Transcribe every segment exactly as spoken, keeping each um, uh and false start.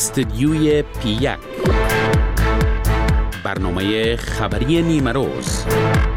استدیوی پی یک، برنامه خبری نیمه روز.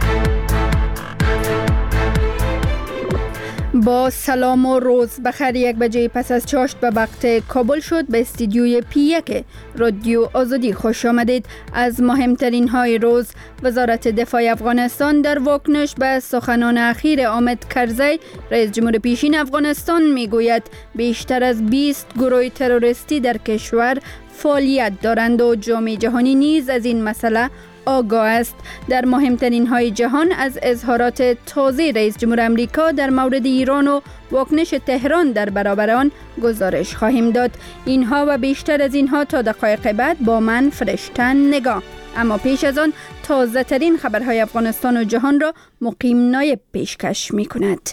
با سلام و روز بخیر. یک بجه پس از چاشت به وقت کابل شد. به استودیوی پی یک رادیو آزادی خوش آمدید. از مهمترین های روز: وزارت دفاع افغانستان در واکنش به سخنان اخیر حامد کرزی رئیس جمهور پیشین افغانستان میگوید بیشتر از بیست گروه تروریستی در کشور فعالیت دارند و جامعه جهانی نیز از این مسئله آگاه است. در مهمترین های جهان از اظهارات تازه رئیس جمهور آمریکا در مورد ایران و واکنش تهران در برابر آن گزارش خواهیم داد. اینها و بیشتر از اینها تا دقایق بعد با من فرشتن نگاه. اما پیش از آن تازه ترین خبرهای افغانستان و جهان را مقیم نایب پیشکش می کند.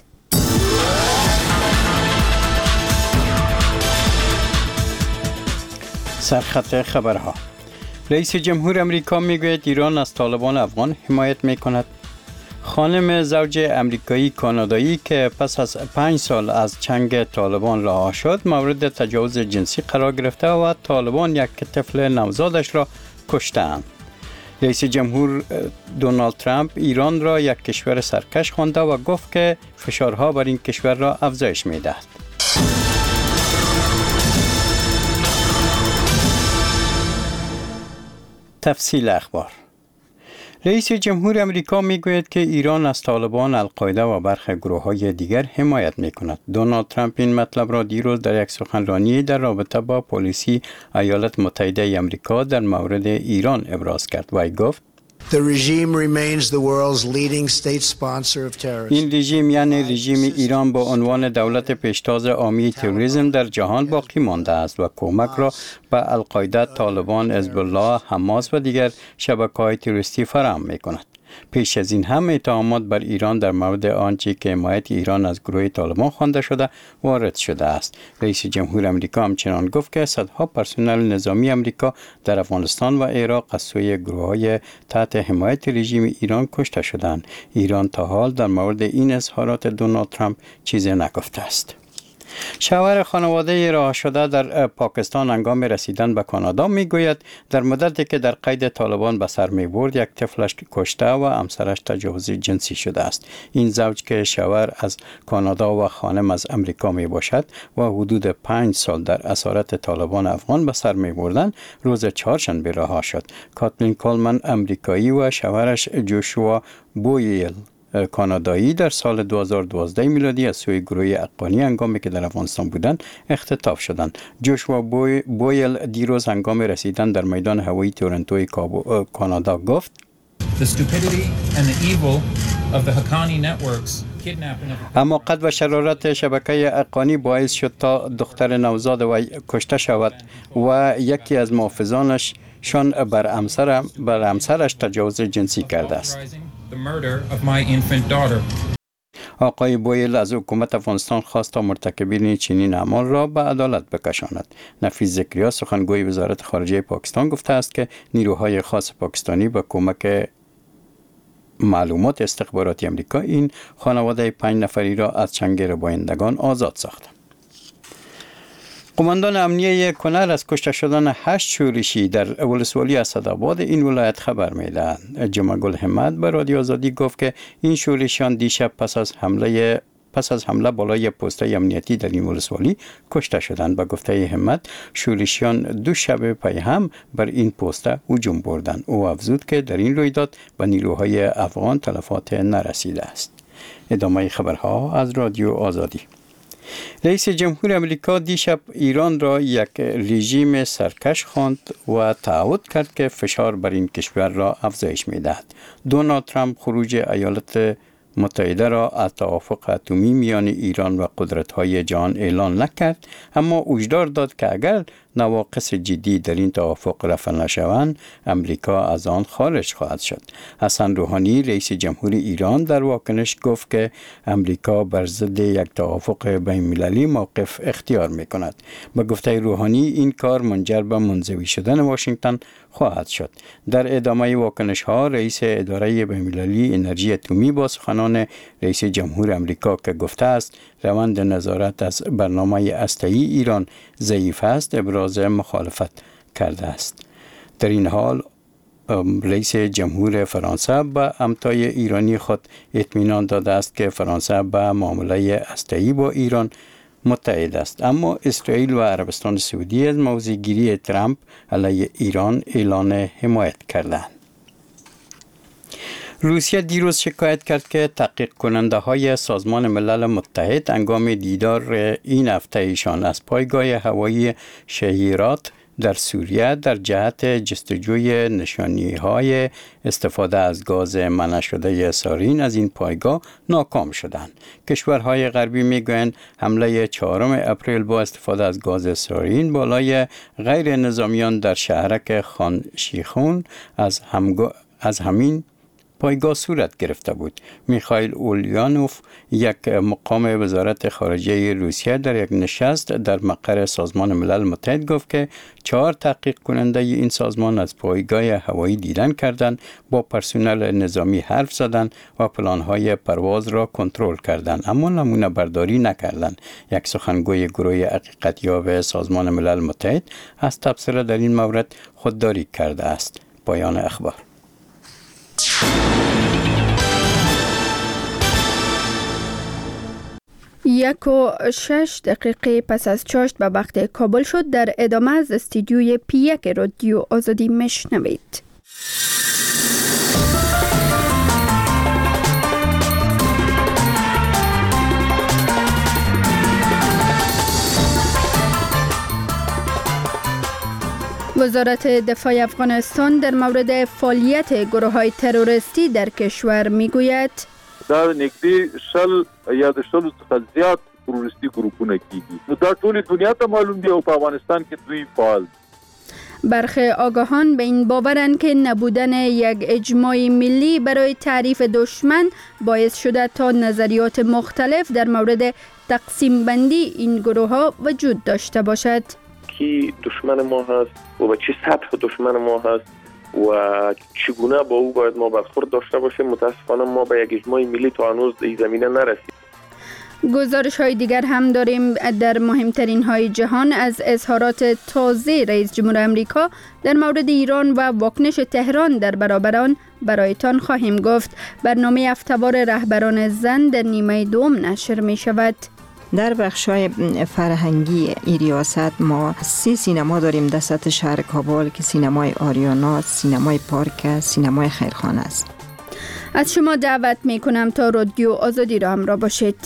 سرخط خبرها: رئیس جمهور امریکا میگوید ایران از طالبان افغان حمایت میکند. خانم زوج امریکایی کانادایی که پس از پنج سال از چنگ طالبان رها شد مورد تجاوز جنسی قرار گرفته و طالبان یک طفل نوزادش را کشتند. رئیس جمهور دونالد ترامپ ایران را یک کشور سرکش خوانده و گفت که فشارها بر این کشور را افزایش میدهد. تفصیل اخبار: رئیس جمهور امریکا میگوید که ایران از طالبان، القاعده و برخی گروه‌های دیگر حمایت میکند. دونالد ترامپ این مطلب را دیروز در یک سخنرانی در رابطه با پالیسی ایالات متحده آمریکا در مورد ایران ابراز کرد و گفت The regime remains the world's leading state sponsor of terrorism. این رژیم یعنی رژیم ایران با عنوان دولت پیشتاز عامی تروریسم در جهان باقی مانده است و کمک را به القاعده، طالبان، حزب الله، حماس و دیگر شبکه‌های تروریستی فراهم می‌کند. پیش از این هم اتهامات بر ایران در مورد آنچه که حمایت ایران از گروه طالبان خوانده شده وارد شده است. رئیس جمهور امریکا همچنان گفت که صدها پرسنل نظامی امریکا در افغانستان و عراق از سوی گروه‌های تحت حمایت رژیم ایران کشته شدند. ایران تا حال در مورد این اظهارات دونالد ترامپ چیزی نگفته است. شوهر خانواده رها شده در پاکستان هنگام رسیدن به کانادا میگوید در مدتی که در قید طالبان به سر میبرد یک طفلش کشته و همسرش تجاوز جنسی شده است. این زوج که شوهر از کانادا و خانم از امریکا می باشد و حدود پنج سال در اسارت طالبان افغان به سر میبردند روز چهارشنبه رها شد. کاتلین کولمن امریکایی و شوهرش جوشوا بویل کانادایی در سال دو هزار و دوازده میلادی از سوی گروه افغانی هنگامی که در افغانستان بودند اختطاف شدند. جوشوا بوی بویل دیروز هنگام رسیدن در میدان هوایی تورنتو کانادا گفت The stupidity and the evil of the Haqqani networks اما قد و شرارت شبکه افغانی باعث شد تا دختر نوزاد وی کشته شود و یکی از محافظانش شان بر همسر بر همسرش تجاوز جنسی کرده است. آقای بویل از حکومت افغانستان خواست تا مرتکبین چنین اعمال را به عدالت بکشاند. نفیس زکریا سخنگوی وزارت خارجه پاکستان گفته است که نیروهای خاص پاکستانی با کمک معلومات استخباراتی امریکا این خانواده پنج نفری را از چنگ ربایندگان آزاد ساخت. قماندان امنیه کنر از کشته شدن هشت شورشی در ولسوالی اسدآباد این ولایت خبر میدهند. جمعه گل همت به رادیو آزادی گفت که این شورشیان دیشب پس از حمله پس از حمله بالای پست‌های امنیتی در این ولسوالی کشته شدند. به گفته همت شورشیان دو شب پی هم بر این پست هجوم بردند. او افزود که در این رویداد به نیروهای افغان تلفات نرسیده است. ادامه خبرها از رادیو آزادی. رئیس جمهور امریکا دیشب ایران را یک رژیم سرکش خواند و تعهد کرد که فشار بر این کشور را افزایش می‌دهد. دونالد ترامپ خروج ایالات متحده را از توافق اتمی میان ایران و قدرت‌های جهان اعلان نکرد، اما هشدار داد که اگر نواقص جدی در این توافق رفع نشوند امریکا از آن خارج خواهد شد. حسن روحانی رئیس جمهور ایران در واکنش گفت که امریکا بر ضد یک توافق بین‌المللی موقف اختیار می‌کند. به گفته روحانی این کار منجر به منزوی شدن واشنگتن خواهد شد. در ادامه واکنش‌ها رئیس اداره بین‌المللی انرژی اتمی با سخنان رئیس جمهور امریکا که گفته است روند نظارت از برنامه هسته‌ای ایران ضعیف است ابراز ابراز مخالفت کرده است. در این حال رئیس جمهور فرانسه به همتای ایرانی خود اطمینان داده است که فرانسه به معامله هسته‌ای با ایران متحد است، اما اسرائیل و عربستان سعودی از موضع‌گیری ترامپ علیه ایران اعلان حمایت کردند. روسیه دیروز شکایت کرد که تحقیق کننده های سازمان ملل متحد هنگام دیدار این هفته ایشان از پایگاه هوایی شهیرات در سوریه در جهت جستجوی نشانی های استفاده از گاز منع شده سارین از این پایگاه ناکام شدند. کشورهای غربی میگویند حمله چهارم اپریل با استفاده از گاز سارین بالای غیر نظامیان در شهرک خان شیخون از, همگا... از همین پایگاه صورت گرفته بود. میخائیل اولیانوف، یک مقام وزارت خارجه روسیه، در یک نشست در مقر سازمان ملل متحد گفت که چهار تحقیق کننده این سازمان از پایگاه هوایی دیدن کردند، با پرسنل نظامی حرف زدند و پلانهای پرواز را کنترل کردند، اما نمونه برداری نکردند. یک سخنگوی گروه حقیقتیاب سازمان ملل متحد از تبصره در این مورد خودداری کرده است. پایان اخبار. یک و شش دقیقه پس از چاشت به وقت کابل شد. در ادامه از استودیوی پی یک رادیو آزادی میشنوید. وزارت دفاع افغانستان در مورد فعالیت گروه‌های تروریستی در کشور میگوید دا نږدې شل یا د شلو څخه زیات تروریستي ګروپونه کیږي. نو دا ټول دنیا ته معلوم دی او په افغانستان کې دوی فعال. برخی آگاهان به این باورند که نبودن یک اجماع ملی برای تعریف دشمن باعث شده تا نظریات مختلف در مورد تقسیم بندی این گروه ها وجود داشته باشد. کی دشمن ما هست و به چه سطح دشمن ما هست و چگونه با او باید ما برخورد داشته باشیم، متاسفانه ما به یک اجماع ملی تا هنوز این زمینه نرسید. گزارش های دیگر هم داریم. در مهمترین های جهان از اظهارات تازه رئیس جمهور امریکا در مورد ایران و واکنش تهران در برابر آن برایتان خواهیم گفت. برنامه هفته‌وار رهبران زن در نیمه دوم نشر می شود. در بخشای فرهنگی ای ریاست ما سی سینما داریم در سطح شهر کابل که سینمای آریانا، سینمای پارک، سینمای خیرخانه است. از شما دعوت می کنم تا رادیو آزادی را همراه باشید.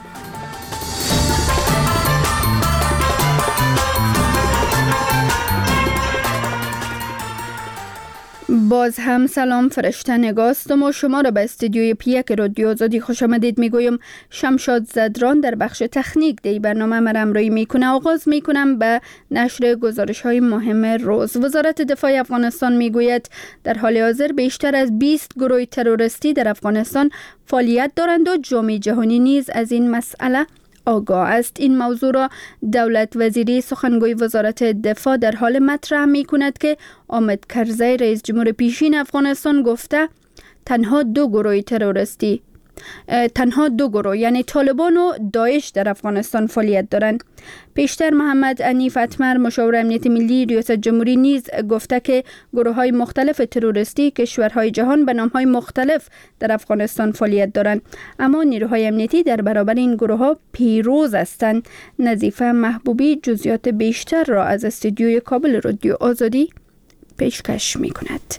باز هم سلام، فرشته نگاستم و شما را به استودیوی پی یک رادیو آزادی خوش آمدید میگویم. شمشاد زدران در بخش تکنیک دی برنامه مرا همراهی میکنه. آغاز میکنم به نشر گزارش های مهم روز. وزارت دفاع افغانستان میگوید در حال حاضر بیشتر از بیست گروه تروریستی در افغانستان فعالیت دارند و جامعه جهانی نیز از این مسئله آگاه است. این موضوع را دولت وزیری سخنگوی وزارت دفاع در حال مطرح می کند که حامد کرزی رئیس جمهور پیشین افغانستان گفته تنها دو گروه تروریستی تنها دو گروه یعنی طالبان و داعش در افغانستان فعالیت دارند. پیشتر محمد عنیف اتمر مشاور امنیت ملی ریاست جمهوری نیز گفته که گروه های مختلف تروریستی کشورهای جهان به نام های مختلف در افغانستان فعالیت دارند، اما نیروهای امنیتی در برابر این گروه ها پیروز هستند. نظیفه محبوبی جزئیات بیشتر را از استودیوی کابل رادیو آزادی پیشکش می کند.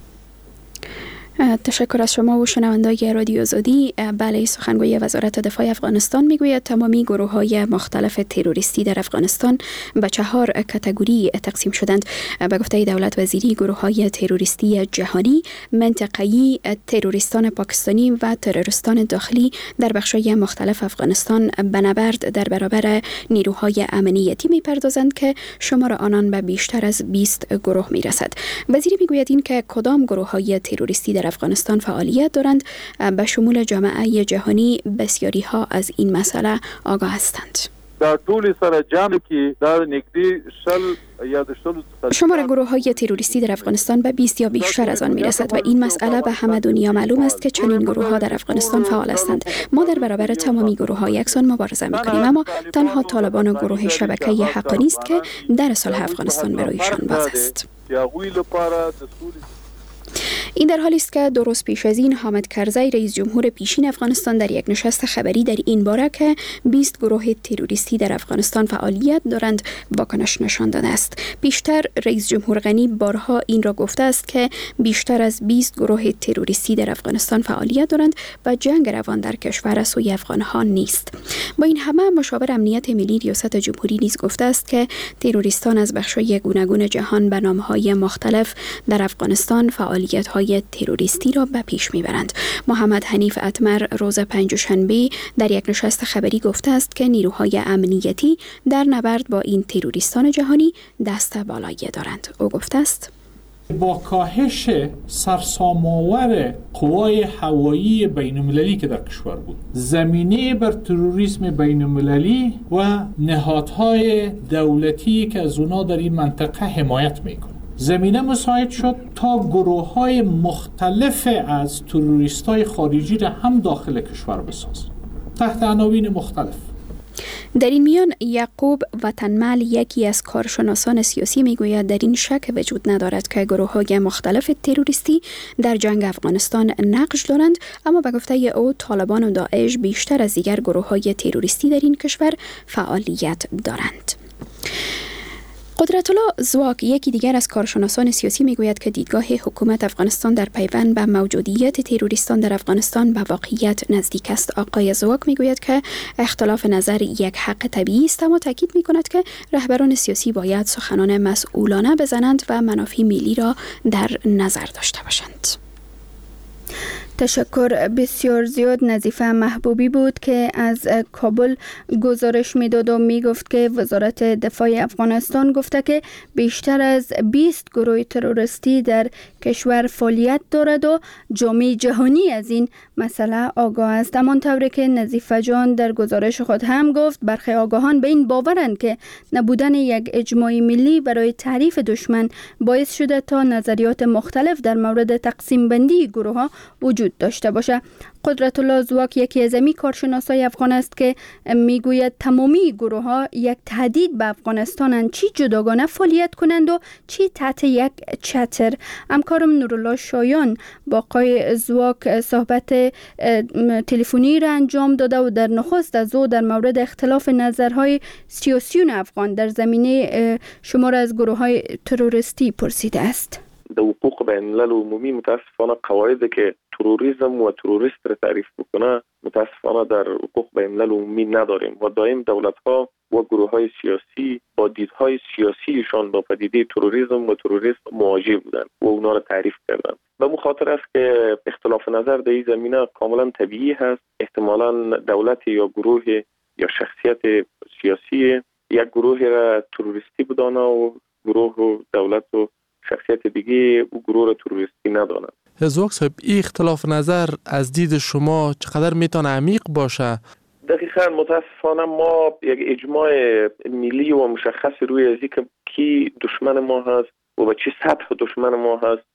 تشکر از شما و شنوندگان رادیو آزادی. بله، سخنگوی وزارت دفاع افغانستان میگوید تمامی گروه‌های مختلف تروریستی در افغانستان به چهار کاتگوری تقسیم شدند. به گفته دولت وزیری گروه‌های تروریستی جهانی، منطقه‌ای، تروریستان پاکستانی و تروریستان داخلی در بخش‌های مختلف افغانستان به نبرد در برابر نیروهای امنیتی میپردازند که شمار آنان به بیشتر از بیست گروه میرسد. وزیری میگوید این که کدام گروه‌های تروریستی در افغانستان فعالیت دارند به شمول جامعه جهانی بسیاری ها از این مسئله آگاه هستند. دا ټول سره جام کې دا نږدې شل یا د شل شمار گروه‌های تروریستی در افغانستان به بیست یا بیشتر از آن میرسد و این مسئله به همه دنیا معلوم است که چنین گروه‌ها در افغانستان فعال هستند. ما در برابر تمامی گروه‌های یکسان مبارزه می‌کنیم، اما تنها طالبان و گروه شبکه حقانی است که در صلح افغانستان برایشان باز است. این در حالی است که دو روز پیش از این حامد کرزی رئیس جمهور پیشین افغانستان در یک نشست خبری در این باره که بیست گروه تروریستی در افغانستان فعالیت دارند واکنش نشان داده است. پیشتر رئیس جمهور غنی بارها این را گفته است که بیشتر از بیست گروه تروریستی در افغانستان فعالیت دارند و جنگ روان در کشور از سوی افغانها نیست. با این همه مشاور امنیت ملی ریاست جمهوری نیز گفته است که تروریستان از بخش‌های گوناگون جهان به نام‌های مختلف در افغانستان فعالیت‌های تروریستی را به پیش میبرند. محمد حنیف اتمر روز پنجشنبه در یک نشست خبری گفته است که نیروهای امنیتی در نبرد با این تروریستان جهانی دست بالایی دارند. او گفته است با کاهش سرسام‌آور قوای هوایی بین‌المللی که در کشور بود، زمینه بر تروریسم بین‌المللی و نهادهای دولتی که از اونا در این منطقه حمایت میکنه، زمینه مساعد شد تا گروه‌های مختلف از تروریست‌های خارجی را هم داخل کشور بسازند تحت عناوین مختلف. در این میان یعقوب وطنمل یکی از کارشناسان سیاسی میگوید در این شک وجود ندارد که گروه‌های مختلف تروریستی در جنگ افغانستان نقش دارند، اما به گفته او طالبان و داعش بیشتر از دیگر گروه‌های تروریستی در این کشور فعالیت دارند. قدرت الله زواک یکی دیگر از کارشناسان سیاسی میگوید که دیدگاه حکومت افغانستان در پیوند به موجودیت تروریستان در افغانستان به واقعیت نزدیک است. آقای زواک میگوید که اختلاف نظر یک حق طبیعی است، اما تاکید میکند که رهبران سیاسی باید سخنان مسئولانه بزنند و منافع ملی را در نظر داشته باشند. تشکر بسیار زیاد. نظیفه محبوبی بود که از کابل گزارش میداد و میگفت که وزارت دفاع افغانستان گفته که بیشتر از بیست گروه تروریستی در کشور فعالیت دارد و جامعه جهانی از این مسئله آگاه است. همانطور که نظیفه جان در گزارش خود هم گفت، برخی آگاهان به این باورند که نبودن یک اجماع ملی برای تعریف دشمن باعث شده تا نظریات مختلف در مورد تقسیم بندی گروه ها وجود داشته باشه. قدرت الله زواک یکی از امی کارشناسای افغان است که میگوید تمامی گروه ها یک تهدید به افغانستانند، چی جداگانه فعالیت کنند و چی تحت یک چتر. همکارم نورالله شایان با آقای زواک صحبت تلفنی را انجام داده و در نخست از او در مورد اختلاف نظرهای سیاسیون افغان در زمینه شمار از گروه های تروریستی پرسیده است. د حقوق بین الملل عمومی متاسفانه قواعدی که تروریسم و تروریست را تعریف بکنه متاسفانه در حقوق بین الملل عمومی نداریم و دائم دولت‌ها و گروه‌های سیاسی با دیدهای سیاسیشان با پدیده تروریسم و تروریست مواجه بودند و اونا را تعریف کردند. به مو خاطر است که اختلاف نظر در این زمینه کاملا طبیعی هست. احتمالاً دولت یا گروه یا شخصیت سیاسی یک گروه را تروریستی بدانه و گروه و دولت و شخصیت دیگه او گروه را تروریستی ندانند. زواک صاحب، این اختلاف نظر از دید شما چقدر میتونه عمیق باشه؟ دقیقاً متاسفانه ما یک اجماع ملی و مشخص روی ازی که کی دشمن ما هست و به چه سطح دشمن ما هست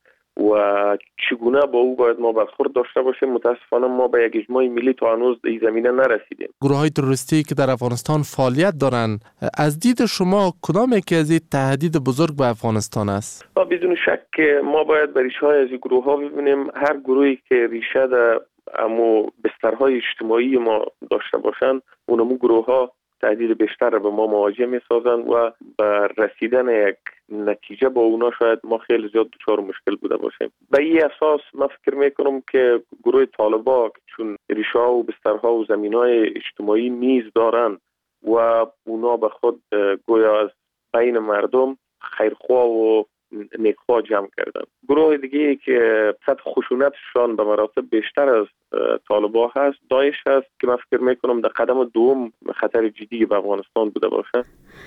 و چگونه با او باید ما برخورد داشته باشیم، متاسفانه ما به یک اجماع ملی تا هنوز این زمینه نرسیدیم. گروه های تروریستی که در افغانستان فعالیت دارند، از دید شما کدام یکی از این تهدید بزرگ به افغانستان است؟ بدون شک ما باید به ریشه های از این گروه ها ببینیم. هر گروهی که ریشه در امو بسترهای اجتماعی ما داشته باشند، اونمو گروه ها تهدید بیشتر به ما مواجه می سازند و به رسیدن یک نتیجه با اونا شاید ما خیلی زیاد دچار مشکل بوده باشیم. به این اساس من فکر می کنم که گروه طالبان چون ریشه ها و بسترها و زمینهای اجتماعی نیز دارند و اونا به خود گویا از بین مردم خیرخواه و نیکخواه جمع کردن. گروه دیگه که سطح خشونتشان به مراتب بیشتر از طالبان هست داعش هست که من فکر میکنم در قدم دوم خطر جدی به افغانستان بوده باشه.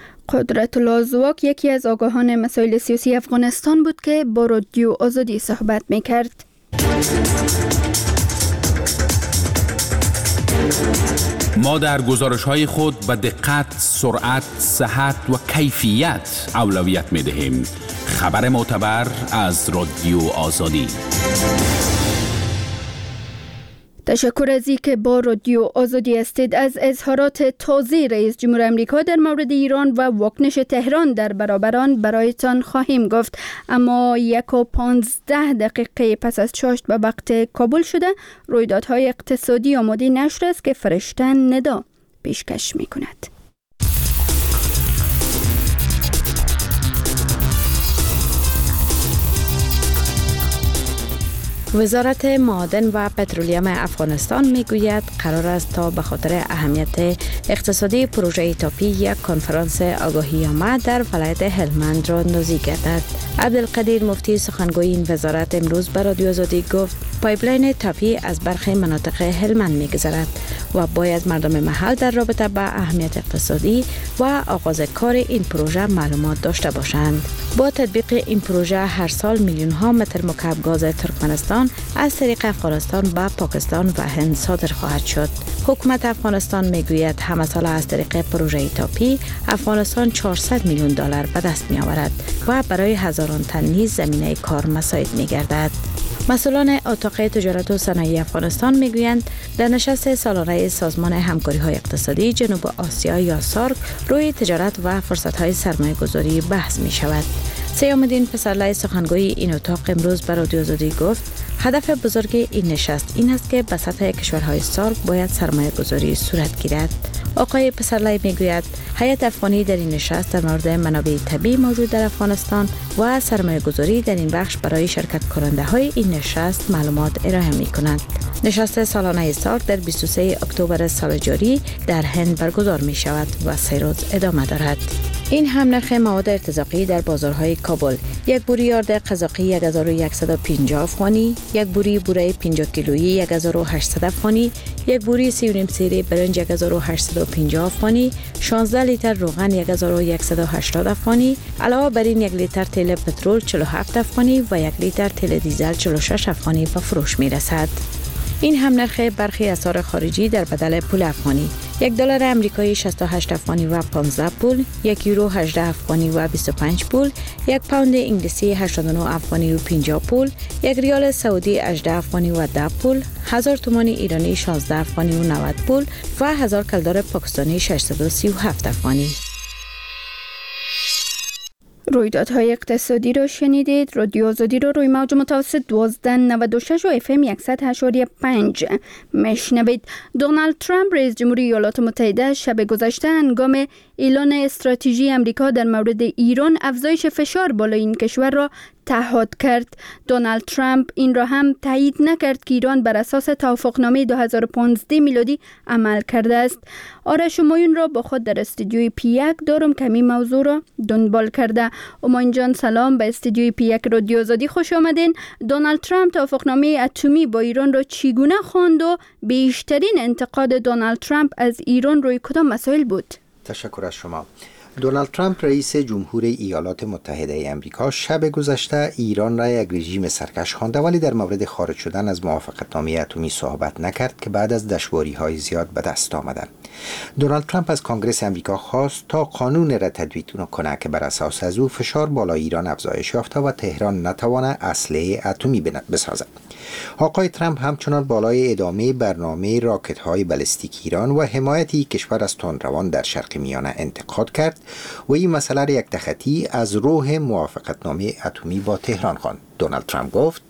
قدرت الله زواک یکی از آگاهان مسائل سیاسی افغانستان بود که با رادیو آزادی صحبت میکرد. ما در گزارش‌های خود به دقت، سرعت، صحت و کیفیت اولویت می‌دهیم. خبر معتبر از رادیو آزادی. تشکر از اینکه با رادیو آزادی هستید. از اظهارات تازه رئیس جمهور امریکا در مورد ایران و واکنش تهران در برابر آن برایتان خواهیم گفت، اما یک و پانزده دقیقه پس از چاشت به وقت کابل شده، رویدادهای اقتصادی آماده نشر است که فرشته ندا پیشکش می کند. وزارت معادن و پترولیم افغانستان میگوید قرار است تا به خاطر اهمیت اقتصادی پروژه تاپی یک کنفرانس آگاهی عامه در ولایت هلمند را اندازی گردد. عبدالقدیر مفتی سخنگوی این وزارت امروز به رادیو آزادی گفت پایپلاین تاپی از برخی مناطق هلمند میگذرد و باید مردم محل در رابطه با اهمیت اقتصادی و آغاز کار این پروژه معلومات داشته باشند. با تطبیق این پروژه هر سال میلیون ها متر مکعب گاز ترکمنستان از طریق افغانستان به پاکستان و هند صادر خواهد شد. حکومت افغانستان میگوید همه سال از طریق پروژه تاپی افغانستان چهارصد میلیون دلار به دست می آورد و برای هزاران تن نیز زمینه کار مساعد می گردد. مسئولان اتاق تجارت و صنایع افغانستان میگویند در نشست سالانه سازمان همکاری‌های اقتصادی جنوب آسیا یا سارک روی تجارت و فرصت‌های سرمایه‌گذاری بحث می شود. سیام‌الدین پسرلای سخنگوی این اتاق امروز به رادیو آزادی گفت هدف بزرگ این نشست این است که به سطح کشورهای سارک باید سرمایه‌گذاری صورت گیرد. آقای پسرلای میگوید هیئت افغانی در این نشست در مورد منابع طبیعی موجود در افغانستان و سرمایه‌گذاری در این بخش برای شرکت کننده های این نشست معلومات ارائه می کنند. نشست سالانه سارک در بیست و سوم اکتبر سال جاری در هند برگزار می شود و سه روز ادامه دارد. این هم نرخ مواد ارتزاقی در بازارهای کابل: یک بوری یارد قزاقی یک هزار و صد و پنجاه افغانی، یک بوری بوره پنجاه کیلویی یک هزار و هشتصد افغانی، یک بوری سی و نیم سیری برنج یک هزار و هشتصد و پنجاه افغانی، شانزده لیتر روغن یک هزار و صد و هشتاد افغانی، علاوه بر این یک لیتر تیل پترول چهل و هفت افغانی و یک لیتر تیل دیزل چهل و شش افغانی به فروش می رسد. این هم نرخ برخی اسعار خارجی در بدل پول افغانی: یک دلار امریکایی شصت و هشت افغانی و پانزده پول، یک یورو هجده افغانی و بیست و پنج پول، یک پوند انگلیسی هشتاد و نه افغانی و پنجاه پول، یک ریال سعودی هجده افغانی و ده پول، هزار تومان ایرانی شانزده افغانی و نود پول و هزار کلدار پاکستانی ششصد و سی و هفت افغانی. رویدادهای اقتصادی رو شنیدید. رادیو آزادی رو روی موج متوسط دوازده نود و شش و اف ام صد و هشت و پنج میشنوید. دونالد ترامپ رئیس جمهوری ایالات متحده شب گذشته هنگام اعلان استراتژی امریکا در مورد ایران افزایش فشار بالای این کشور را تعهد کرد. دونالد ترامپ این را هم تایید نکرد که ایران بر اساس توافقنامه دو هزار و پانزده میلادی عمل کرده است. آرش همایون را با خود در استودیوی پی یک دارم که این موضوع را دنبال کرده. همایون جان سلام، به استودیوی پی یک رادیو آزادی خوش آمدین. دونالد ترامپ توافقنامه اتمی با ایران را چگونه خواند و بیشترین انتقاد دونالد ترامپ از ایران روی کدام مسائل بود؟ تشکر از شما. دونالد ترامپ رئیس جمهور ایالات متحده امریکا شب گذشته ایران را یک رژیم سرکش خوانده، ولی در مورد خارج شدن از موافقتنامه اتمی صحبت نکرد که بعد از دشواری‌های زیاد به دست آمدند. دونالد ترامپ از کنگره امریکا خواست تا قانون را تدوین کنه که بر اساس از او فشار بالای ایران افزایش یافته و تهران نتوانه اسلحه اتمی بسازد. آقای ترامپ همچنان بالای ادامه برنامه راکت‌های بالستیک ایران و حمایتی کشور از تندروان در شرق میانه انتقاد کرد و این مسئله را یک تخطی از روح موافقتنامه اتمی با تهران خواند. دونالد ترامپ گفت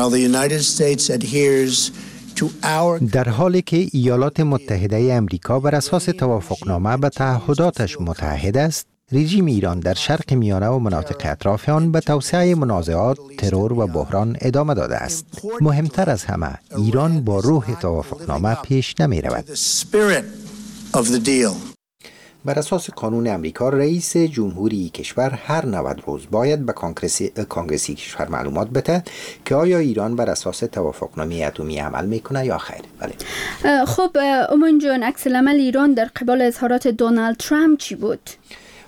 در حالی که ایالات متحده امریکا بر اساس توافقنامه به تعهداتش متحد است، رژیم ایران در شرق میانه و مناطق اطراف آن به توسعه منازعات، ترور و بحران ادامه داده است. مهمتر از همه، ایران با روح توافقنامه پیش نمی رود. بر اساس قانون امریکا، رئیس جمهوری کشور هر نود روز باید به کانگرسی کشور معلومات بده که آیا ایران بر اساس توافقنامه اتمی عمل میکنه یا خیر. بله. خب امان جان، عکس العمل ایران در قبال اظهارات دونالد ترامپ چی بود؟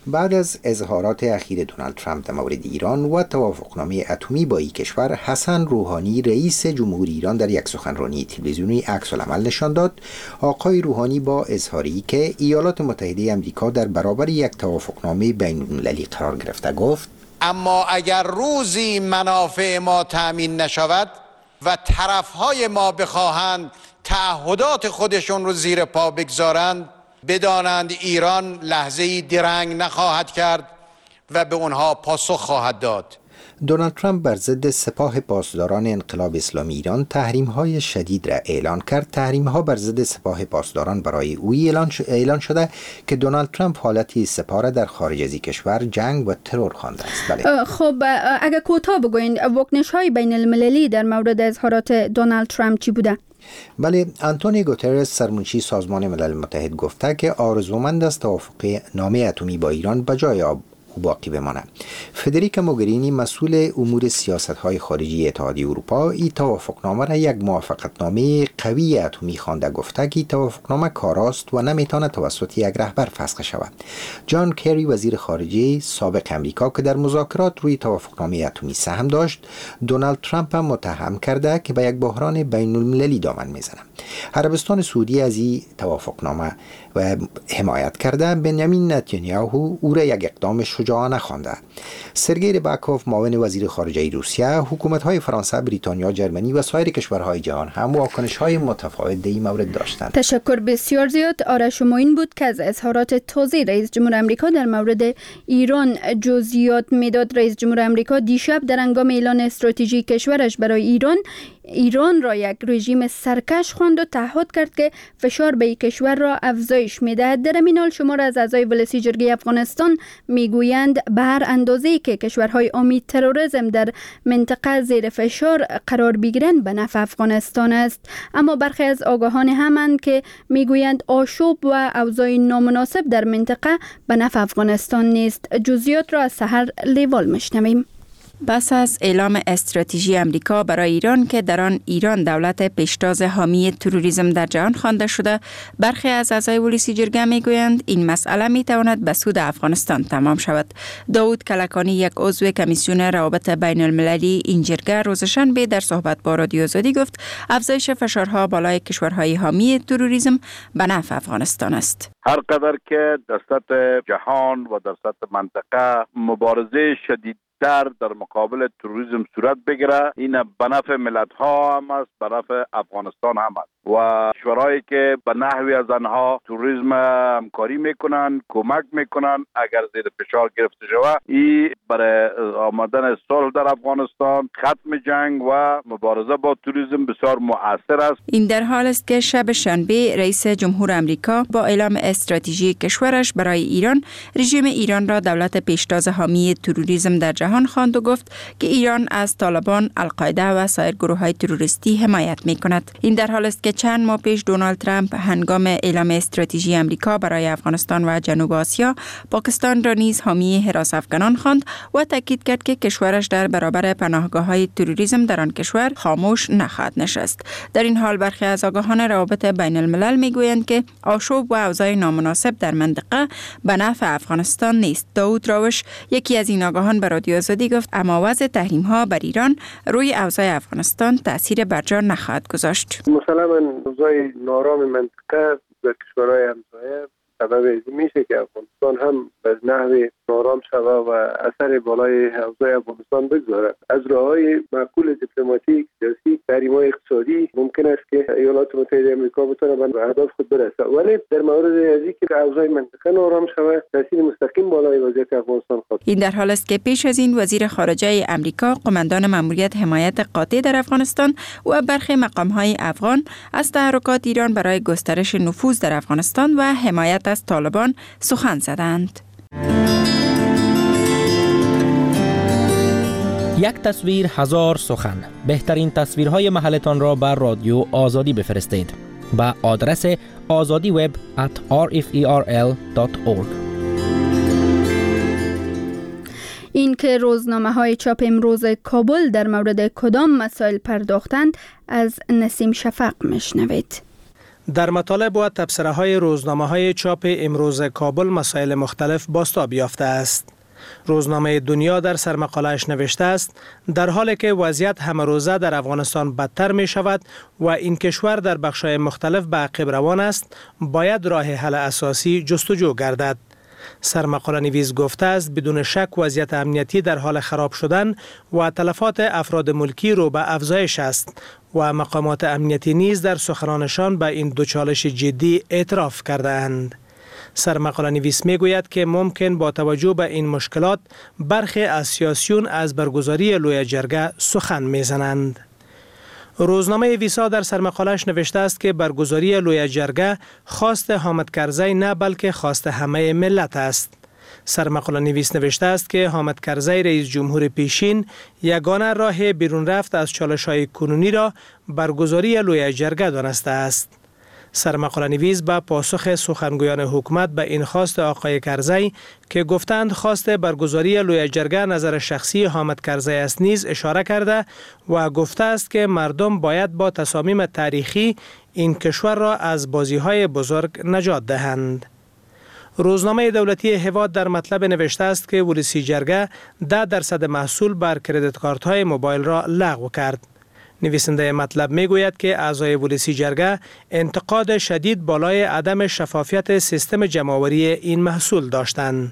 بعد از اظهارات اخیر دونالد ترامپ در مورد ایران و توافقنامه اتمی با این کشور، حسن روحانی رئیس جمهوری ایران در یک سخنرانی تلویزیونی عکس‌العمل نشان داد. آقای روحانی با اظهاری که ایالات متحده آمریکا در برابر یک توافقنامه بین‌المللی قرار گرفته گفت: اما اگر روزی منافع ما تأمین نشود و طرفهای ما بخواهند تعهدات خودشون رو زیر پا بگذارند، بدانند ایران لحظه‌ای درنگ نخواهد کرد و به اونها پاسخ خواهد داد. دونالد ترامپ بر ضد سپاه پاسداران انقلاب اسلامی ایران تحریم‌های شدید را اعلان کرد. تحریم‌ها بر ضد سپاه پاسداران برای او اعلان, ش... اعلان شده که دونالد ترامپ حالتی سپاه را در خارج از کشور جنگ و ترور خوانده است. بله. خب اگر کوتاه بگوین واکنش‌های بین المللی در مورد اظهارات دونالد ترامپ چی بوده؟ بله، آنتونیو گوترس سرمنشی سازمان ملل متحد گفته که آرزومند است توافق نامه اتمی با ایران به جای آب باقی بماند. فدریکا موگرینی مسئول امور سیاست‌های خارجی اتحادیه اروپا این توافقنامه را یک موافقتنامه قوی اتمی خوانده، گفته که توافقنامه کاراست و نمیتواند توسط یک رهبر فسخ شود. جان کری وزیر خارجه سابق امریکا که در مذاکرات روی توافقنامه اتمی سهم داشت، دونالد ترامپ هم متهم کرده که به یک بحران بین‌المللی دامن میزنه. عربستان سعودی از این توافقنامه و حمایت کرده. بنیامین نتانیاهو او را یک اقدام شجاعانه خوانده. سرگئی رباکوف معاون وزیر خارجه روسیه، حکومت‌های فرانسه، بریتانیا، جرمنی و سایر کشورهای جهان هم واکنش‌های متفاوت در این مورد داشتند. تشکر بسیار زیاد. آرش معین بود که از اظهارات تازه رئیس جمهور آمریکا در مورد ایران جزئیات میداد. رئیس جمهور آمریکا دیشب در هنگام اعلان استراتژی کشورش برای ایران ایران را یک رژیم سرکش خواند و تعهد کرد که فشار به این کشور را افزایش می‌دهد. در این حال شمار از اعضای ولسی جرگه افغانستان میگویند به هر اندازه‌ای که کشورهای حامی تروریسم در منطقه زیر فشار قرار بگیرند به نفع افغانستان است. اما برخی از آگاهان همند که میگویند آشوب و اوضاع نامناسب در منطقه به نفع افغانستان نیست. جزئیات را از سحر لیوال میشنویم. پس از اعلام استراتژی امریکا برای ایران که در آن ایران دولت پیشتاز حامی تروریسم در جهان خوانده شده، برخی از اعضای ولسی جرگه میگویند این مسئله میتواند به سود افغانستان تمام شود. داود کلکانی، یک عضو کمیسیون روابط بین المللی این جرگه، روز شنبه در صحبت با رادیو آزادی گفت افزایش فشارها بالای کشورهای حامی تروریسم به نفع افغانستان است. هر قدر که در سطح جهان و در سطح منطقه مبارزه شدید در در مقابل تروریسم صورت بگیره، این به نفع ملت ها هم است، به نفع افغانستان هم است و کشورهایی که به نحوی از آنها تروریسم همکاری میکنن، کمک میکنن، اگر زیر فشار گرفته شود، این برای آمدن صلح در افغانستان، ختم جنگ و مبارزه با تروریسم بسیار مؤثر است. این در حال است که شب شنبه رئیس جمهور آمریکا با اعلام استراتژی کشورش برای ایران، رژیم ایران را دولت پیشتاز حامی تروریسم در جهان خواند و گفت که ایران از طالبان، القاعده و سایر گروه‌های تروریستی حمایت می‌کند. این در حال است که چند ماه پیش دونالد ترامپ هنگام اعلام استراتژی آمریکا برای افغانستان و جنوب آسیا، پاکستان را نیز حامی حراس افغانان خواند و تاکید کرد که کشورش در برابر پناهگاه‌های تروریسم در آن کشور خاموش نخواهد نشست. در این حال برخی از آگاهان روابط بین الملل میگویند که آشوب و اوضاع نامناسب در منطقه به نفع افغانستان نیست. داود راوش، یکی از این آگاهان، به رادیو آزادی گفت اما وضع تحریم‌ها بر ایران روی اوضاع افغانستان تأثیر برجا نخواهد گذاشت. مثلا اوضاع نارام منطقه در کشورهای همسایه سبب میشه که افغانستان هم به نحو نارام شود و اثر بالای اوضاع افغانستان بگذارد. از راههای معقول دیپلماتیک، سیاسی، تحریم‌های اقتصادی ممکن است که ایالات متحده آمریکا بتونه به اهداف خود برسه، ولی در مورد ازی که اوضاع منطقه نارام شود تاثیر مستقیم بالای وضعیت افغانستان خواهد. این در حال است که پیش از این وزیر خارجه آمریکا، قماندان ماموریت حمایت قاطع در افغانستان و برخی مقام‌های افغان از تحرکات ایران برای گسترش نفوذ در افغانستان و حمایت از طالبان سخن زدند. یک تصویر هزار سخن. بهترین تصویرهای محلتان را بر رادیو آزادی بفرستید با آدرس آزادی وب ات آر اف ای آر ال دات اورگ. این که روزنامه های چاپ امروز کابل در مورد کدام مسائل پرداختند از نسیم شفق مشنوید. در مطالب و تبصره های روزنامه های چاپ امروز کابل مسائل مختلف بازتاب یافته است. روزنامه دنیا در سرمقاله‌اش نوشته است در حالی که وضعیت همه روزه در افغانستان بدتر می شود و این کشور در بخش‌های مختلف به عقب روان است، باید راه حل اساسی جستجو گردد. سرمقاله نویس گفته است بدون شک وضعیت امنیتی در حال خراب شدن و تلفات افراد ملکی رو به افزایش است و مقامات امنیتی نیز در سخنانشان به این دو چالش جدی اعتراف کردند. سرمقاله نویس می گوید که ممکن با توجه به این مشکلات برخی از سیاسیون از برگزاری لوی جرگه سخن می زنند. روزنامه ویسا در سرمقاله‌اش نوشته است که برگزاری لوی جرگه خواست حامد کرزی نه بلکه خواست همه ملت است. سرمقاله نویس نوشته است که حامد کرزی رئیس جمهور پیشین یگانه راه بیرون رفت از چالش‌های کنونی را برگزاری لوی جرگه دانسته است. سرمقاله نویس با پاسخ سخنگویان حکومت به این خواست آقای کرزی که گفتند خواست برگزاری لوی جرگه نظر شخصی حامد کرزی است نیز اشاره کرده و گفته است که مردم باید با تصامیم تاریخی این کشور را از بازی‌های بزرگ نجات دهند. روزنامه دولتی هواد در مطلب نوشته است که ولسی جرگه ده درصد محصول بر کردیت کارت های موبایل را لغو کرد. نویسنده مطلب می گوید که اعضای ولسی جرگه انتقاد شدید بالای عدم شفافیت سیستم جمع‌آوری این محصول داشتند.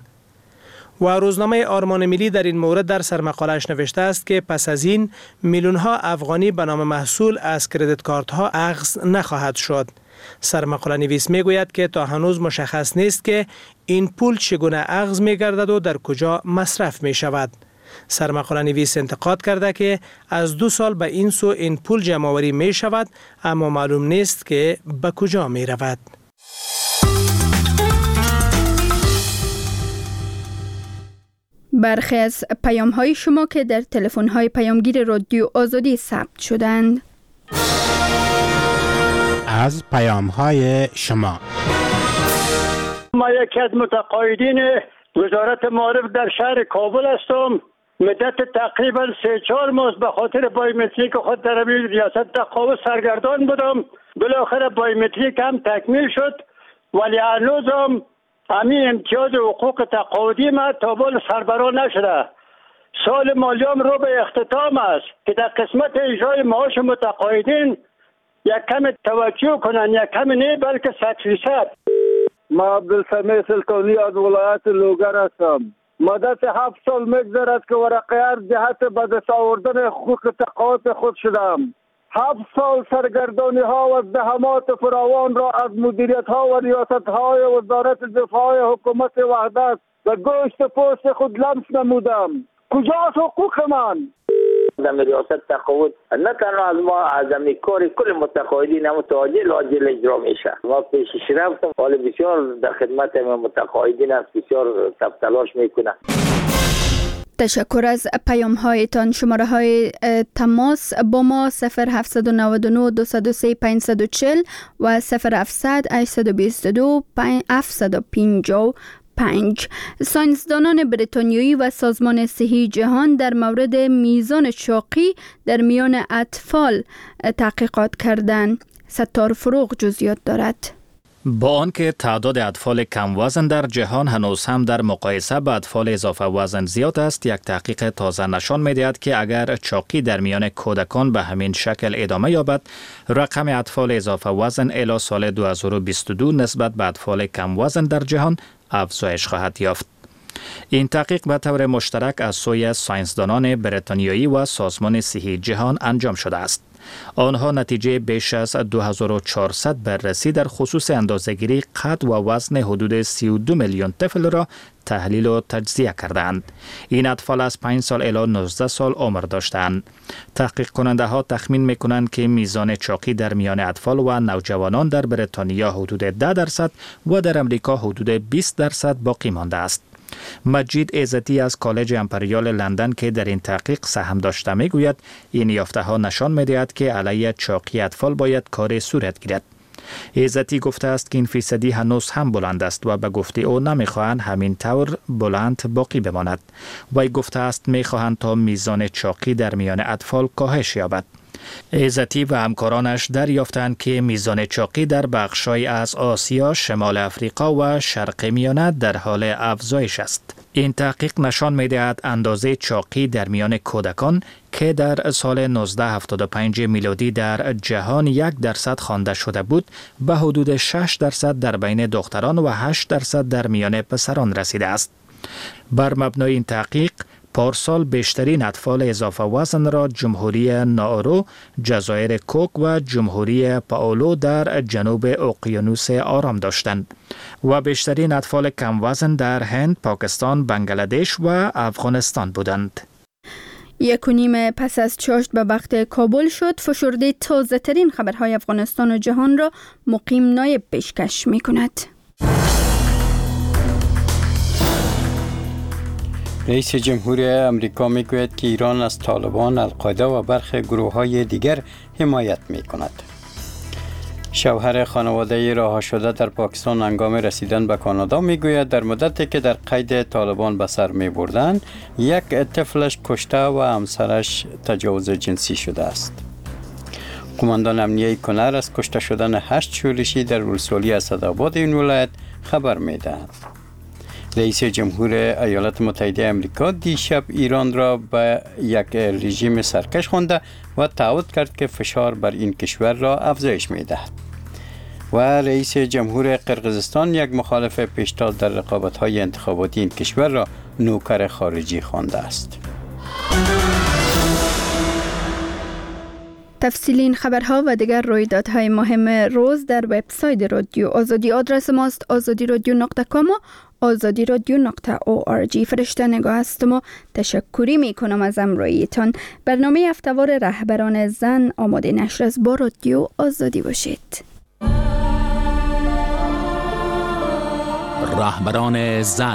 و روزنامه آرمان ملی در این مورد در سرمقاله‌اش نوشته است که پس از این میلیون ها افغانی به نام محصول از کردیت کارت ها اخذ نخواهد شد. سرمقاله نویس می گوید که تا هنوز مشخص نیست که این پول چگونه اخذ می گردد و در کجا مصرف می شود. سرمقاله نویس انتقاد کرده که از دو سال به این سو این پول جمع‌آوری می شود اما معلوم نیست که به کجا می رود. برخی از پیام های شما که در تلفن های پیامگیر رادیو آزادی ثبت شدند. از پیام های شما ما یکی از متقاعدین وزارت معارف در شهر کابل هستم. مدت تقریبا سه چهار ماه به خاطر بایومتریک خود در ریاست تقاعد سرگردان بودم. بالاخره بایومتریک هم تکمیل شد ولی هنوزم همین امتیاز حقوق تقاعدی ما تا بال سربرا نشده. سال مالیام رو به اختتام است که در قسمت اجرای معاش متقاعدین یک کم توجه کنن، یک کم نه بلکه صد فیصد. ما عبدالسمیع سلطانی از ولایت لوگر هستم. مدت هفت سال میگذرد که ورقه هر جهت به دست آوردن حقوق تقاعد خود شدم. هفت سال سرگردانی ها و زحمات فراوان را از مدیریت ها و ریاست های وزارت دفاع حکومت وحدت و گوشت پوست خود لمس نمودم. کجاست حقوق من؟ در ریاست تقاعد نه تنها از ما اعظمی کار کل متقاعدین هم تعاجل عاجل اجرا میشه. ما پیشش رفتم حال بسیار در خدمت متقاعدین است، بسیار تلاش میکنه. تشکر از پیام هایتان. شماره های تماس با ما صفر هفت نه نه دو صفر سه پنج چهار صفر و صفر هفتصد هشت دو دو هفت پنج پنج. ساینسدانان بریتانیایی و سازمان صحی جهان در مورد میزان چاقی در میان اطفال تحقیقات کردند. ستار فروغ جزئیات دارد. با آنکه تعداد اطفال کم وزن در جهان هنوز هم در مقایسه با اطفال اضافه وزن زیاد است، یک تحقیق تازه نشان می‌دهد که اگر چاقی در میان کودکان به همین شکل ادامه یابد، رقم اطفال اضافه وزن الی سال دو هزار و بیست و دو نسبت به اطفال کم وزن در جهان افزایش خواهد یافت. این تحقیق به طور مشترک از سوی ساینسدانان بریتانیایی و سازمان صحی جهان انجام شده است. آنها نتیجه بیش از دو هزار و چهارصد بررسی در خصوص اندازه‌گیری قد و وزن حدود سی و دو میلیون طفل را تحلیل و تجزیه کردند. این اطفال از پنج سال الی نوزده سال عمر داشتند. تحقیق کننده ها تخمین می‌کنند که میزان چاقی در میان اطفال و نوجوانان در بریتانیا حدود ده درصد و در امریکا حدود بیست درصد باقی مانده است. مجید عزتی از کالج امپریال لندن که در این تحقیق سهم داشته میگوید این یافته ها نشان میدهد که علیه چاقی اطفال باید کار صورت گیرد. عزتی گفته است که این فیصدی هنوز هم بلند است و به گفته او نمیخواهند همین طور بلند باقی بماند. وی گفته است میخواهند تا میزان چاقی در میان اطفال کاهش یابد. عزتی و همکارانش دریافتند که میزان چاقی در بخش‌های از آسیا، شمال افریقا و شرق میانه در حال افزایش است. این تحقیق نشان می‌دهد اندازه چاقی در میان کودکان که در سال نوزده هفتاد و پنج میلادی در جهان یک درصد خوانده شده بود، به حدود شش درصد در بین دختران و هشت درصد در میان پسران رسیده است. بر مبنای این تحقیق، پارسال بیشترین اطفال اضافه وزن را جمهوری نائرو، جزایر کوک و جمهوری پائولو در جنوب اقیانوس آرام داشتند و بیشترین اطفال کم وزن در هند، پاکستان، بنگلادش و افغانستان بودند. یک و نیم پس از چاشت به وقت کابل شد، فشرده تازه ترین خبرهای افغانستان و جهان را مقیم نایب پیشکش می کند. رئیس جمهوری امریکا میگوید که ایران از طالبان، القاعده و برخی گروه‌های دیگر حمایت میکند. شوهر خانواده رها شده در پاکستان هنگام رسیدن به کانادا میگوید در مدتی که در قید طالبان به سر میبردند، یک طفلش کشته و همسرش تجاوز جنسی شده است. قماندان امنیه کنر از کشته شدن هشت شورشی در ولسوالی اسدآباد این ولایت خبر میدهد. رئیس جمهور ایالات متحده آمریکا دیشب ایران را به یک رژیم سرکش خوانده و تعهد کرد که فشار بر این کشور را افزایش می‌دهد. و رئیس جمهور قرقیزستان یک مخالف پیشتاز در رقابت‌های انتخاباتی این کشور را نوکر خارجی خوانده است. تفصیل این خبرها و دیگر رویدادهای مهم روز در وبسایت رادیو آزادی. آدرس ماست آزادی رادیو نقطه کام و آزادی رادیو نقطه او آر جی. فرشته نگاه هستم و تشکری می کنم از همراهیتان. برنامه هفته‌وار رهبران زن آماده نشر است. با رادیو آزادی باشید. رهبران زن.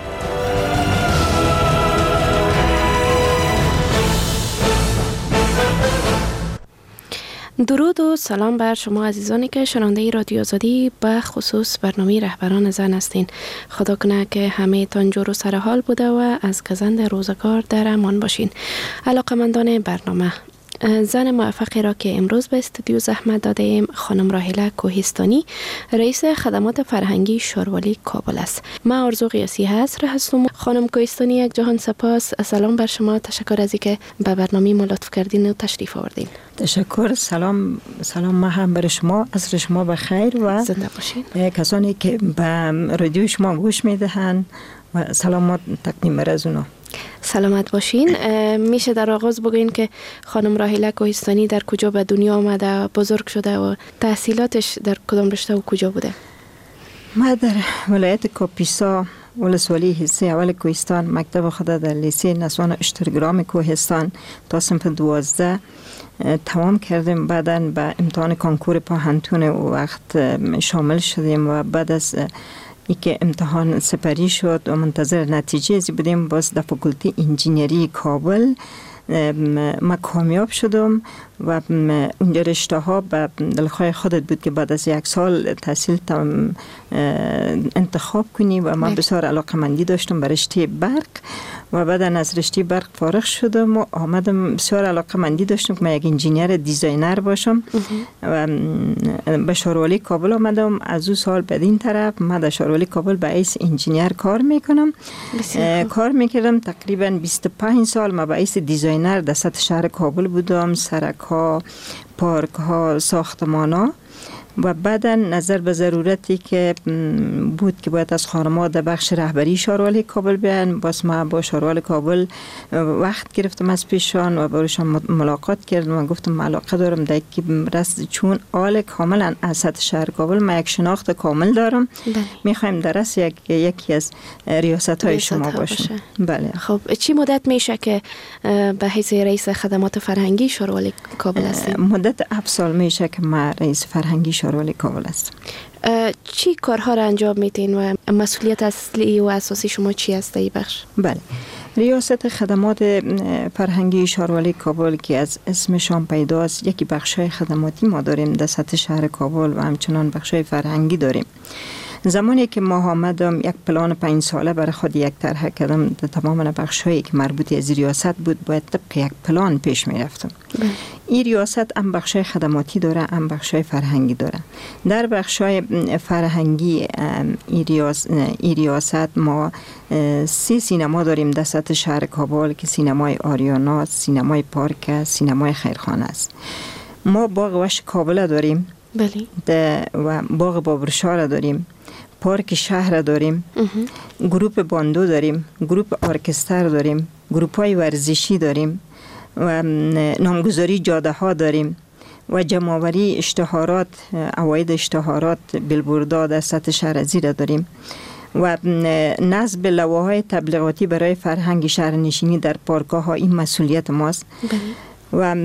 درود و سلام بر شما عزیزانی که شنونده رادیو آزادی به خصوص برنامه رهبران زن هستین. خدا کنه که همه تان جور و سرحال بوده و از گزند روزگار در امان باشین. علاقمندان برنامه، زن موفقی را که امروز به استودیو زحمت داده ایم خانم راهله کوهستانی، رئیس خدمات فرهنگی شاروالی کابل است. من آرزو قیاسی هست هستم. خانم کوهستانی، یک جهان سپاس. سلام بر شما. تشکر از اینکه به برنامه ما لطف کردین و تشریف آوردین. تشکر. سلام سلام ما هم بر شما، عصر شما بخیر و زنده باشین. کسانی که به رادیو شما گوش میدهند و سلامات تقدیم بر از اونا. سلامت باشین. میشه در آغاز بگوین که خانم راهله کوهستانی در کجا به دنیا آمده، بزرگ شده و تحصیلاتش در کدام رشته و کجا بوده؟ ما در ولایت کاپیسا، ولسوالی حصه اول کوهستان، مکتب خود در لیسه نسوان اشترگرام کوهستان تا صنف دوازده تمام کردیم. بعداً به امتحان کانکور پاهنتون وقت شامل شدیم و بعد از ای که امتحان سپری شد و منتظر نتیجه ازی بودیم، باز در فاکولته انجینری کابل ما کامیاب شدم و اونجا رشته ها به دلخواه خودت بود که بعد از یک سال تحصیل انتخاب کنی و من بسیار علاقمندی داشتم به رشته برق و بعد از رشته برق فارغ شدم و آمدم. بسیار علاقمندی داشتم که من یک انجینیر دیزاینر باشم و به شاروالی کابل آمدم. از او سال بدین طرف من در شاروالی کابل به حیث انجینیر کار میکنم. کار میکردم تقریبا بیست و پنج سال. من به حیث دیزاینر در سطح شهر کابل بودم، سرک ها، پارک ها، ساختمان ها و بعدا نظر به ضرورتی که بود که باید از خانم‌ها در بخش رهبری شاروالی کابل بیان، باز ما با شاروالی کابل وقت گرفتم از پیشان و باشون ملاقات کردم و گفتم علاقه دارم در که رست چون آل کاملا از سطح شهر کابل ما یک شناخت کامل دارم. میخوایم در رست یک یکی از ریاست های شما باشم. بله. خب چی مدت میشه که به حیث رئیس خدمات فرهنگی شاروالی کابل هستید؟ مدت هفت سال میشه که ما رئیس فرهنگی شاروالی کابل است. چی کارها را انجام میتین و مسئولیت اصلی و اساسی شما چی است ای بخش؟ بله، ریاست خدمات فرهنگی شاروالی کابل که از اسمشان پیداست، یکی بخشای خدماتی ما داریم در سطح شهر کابل و همچنان بخشای فرهنگی داریم. زمانی که ما آمدم یک پلان پنج ساله برای خود یک طرح کردم، تمام بخش‌هایی که مربوط از ریاست بود باید طبق یک پلان پیش می‌رفتم. این ریاست هم بخشای خدماتی داره، هم بخشای فرهنگی داره. در بخشای فرهنگی این ریاست ما سی سینما داریم در سطح شهر کابل که سینمای آریانا، سینمای پارک، سینمای خیرخانه است. ما باغ وش کابل داریم، بله، و باغ بابرشاه داریم، پارک شهر داریم، گروپ باندو داریم، گروپ ارکستر داریم، گروپ های ورزشی داریم و نامگذاری جاده ها داریم و جمع‌آوری اشتهارات، عواید اشتهارات بیلبوردها در سطح شهر زیر داریم و نصب لوحه‌های تبلیغاتی برای فرهنگ شهرنشینی در پارک‌ها. این مسئولیت ماست. و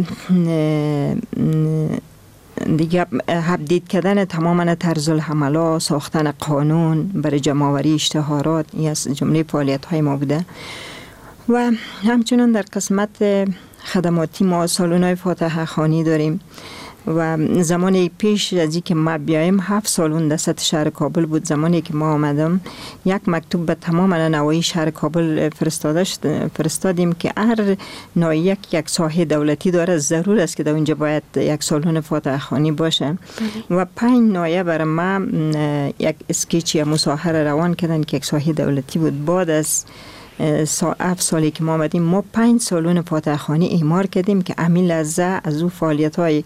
دیگه تبدیل کردن تماما طرز العمل، ساختن قانون برای جمع‌آوری اشتهارات، این از جمله فعالیت‌های ما بوده. و همچنین در قسمت خدماتی ما سالن‌های فاتحه خوانی داریم و زمانی پیش از اینکه ما بیایم هفت سالن در سطح شهر کابل بود. زمانی که ما آمدم یک مکتوب به تمام نواحی شهر کابل فرستاده فرستادیم که هر ناحیه یک ساحه دولتی داره، ضرور است که در اونجا باید یک سالن فاتحه خوانی باشه. و پنج ناحیه برای ما یک اسکیچ یا مصاحره روان کردن که یک ساحه دولتی بود. بعد از هفت سالی که ما آمدیم ما پنج سالن فاتحه خوانی اعمار کردیم که همین لحظه از او فعالیت های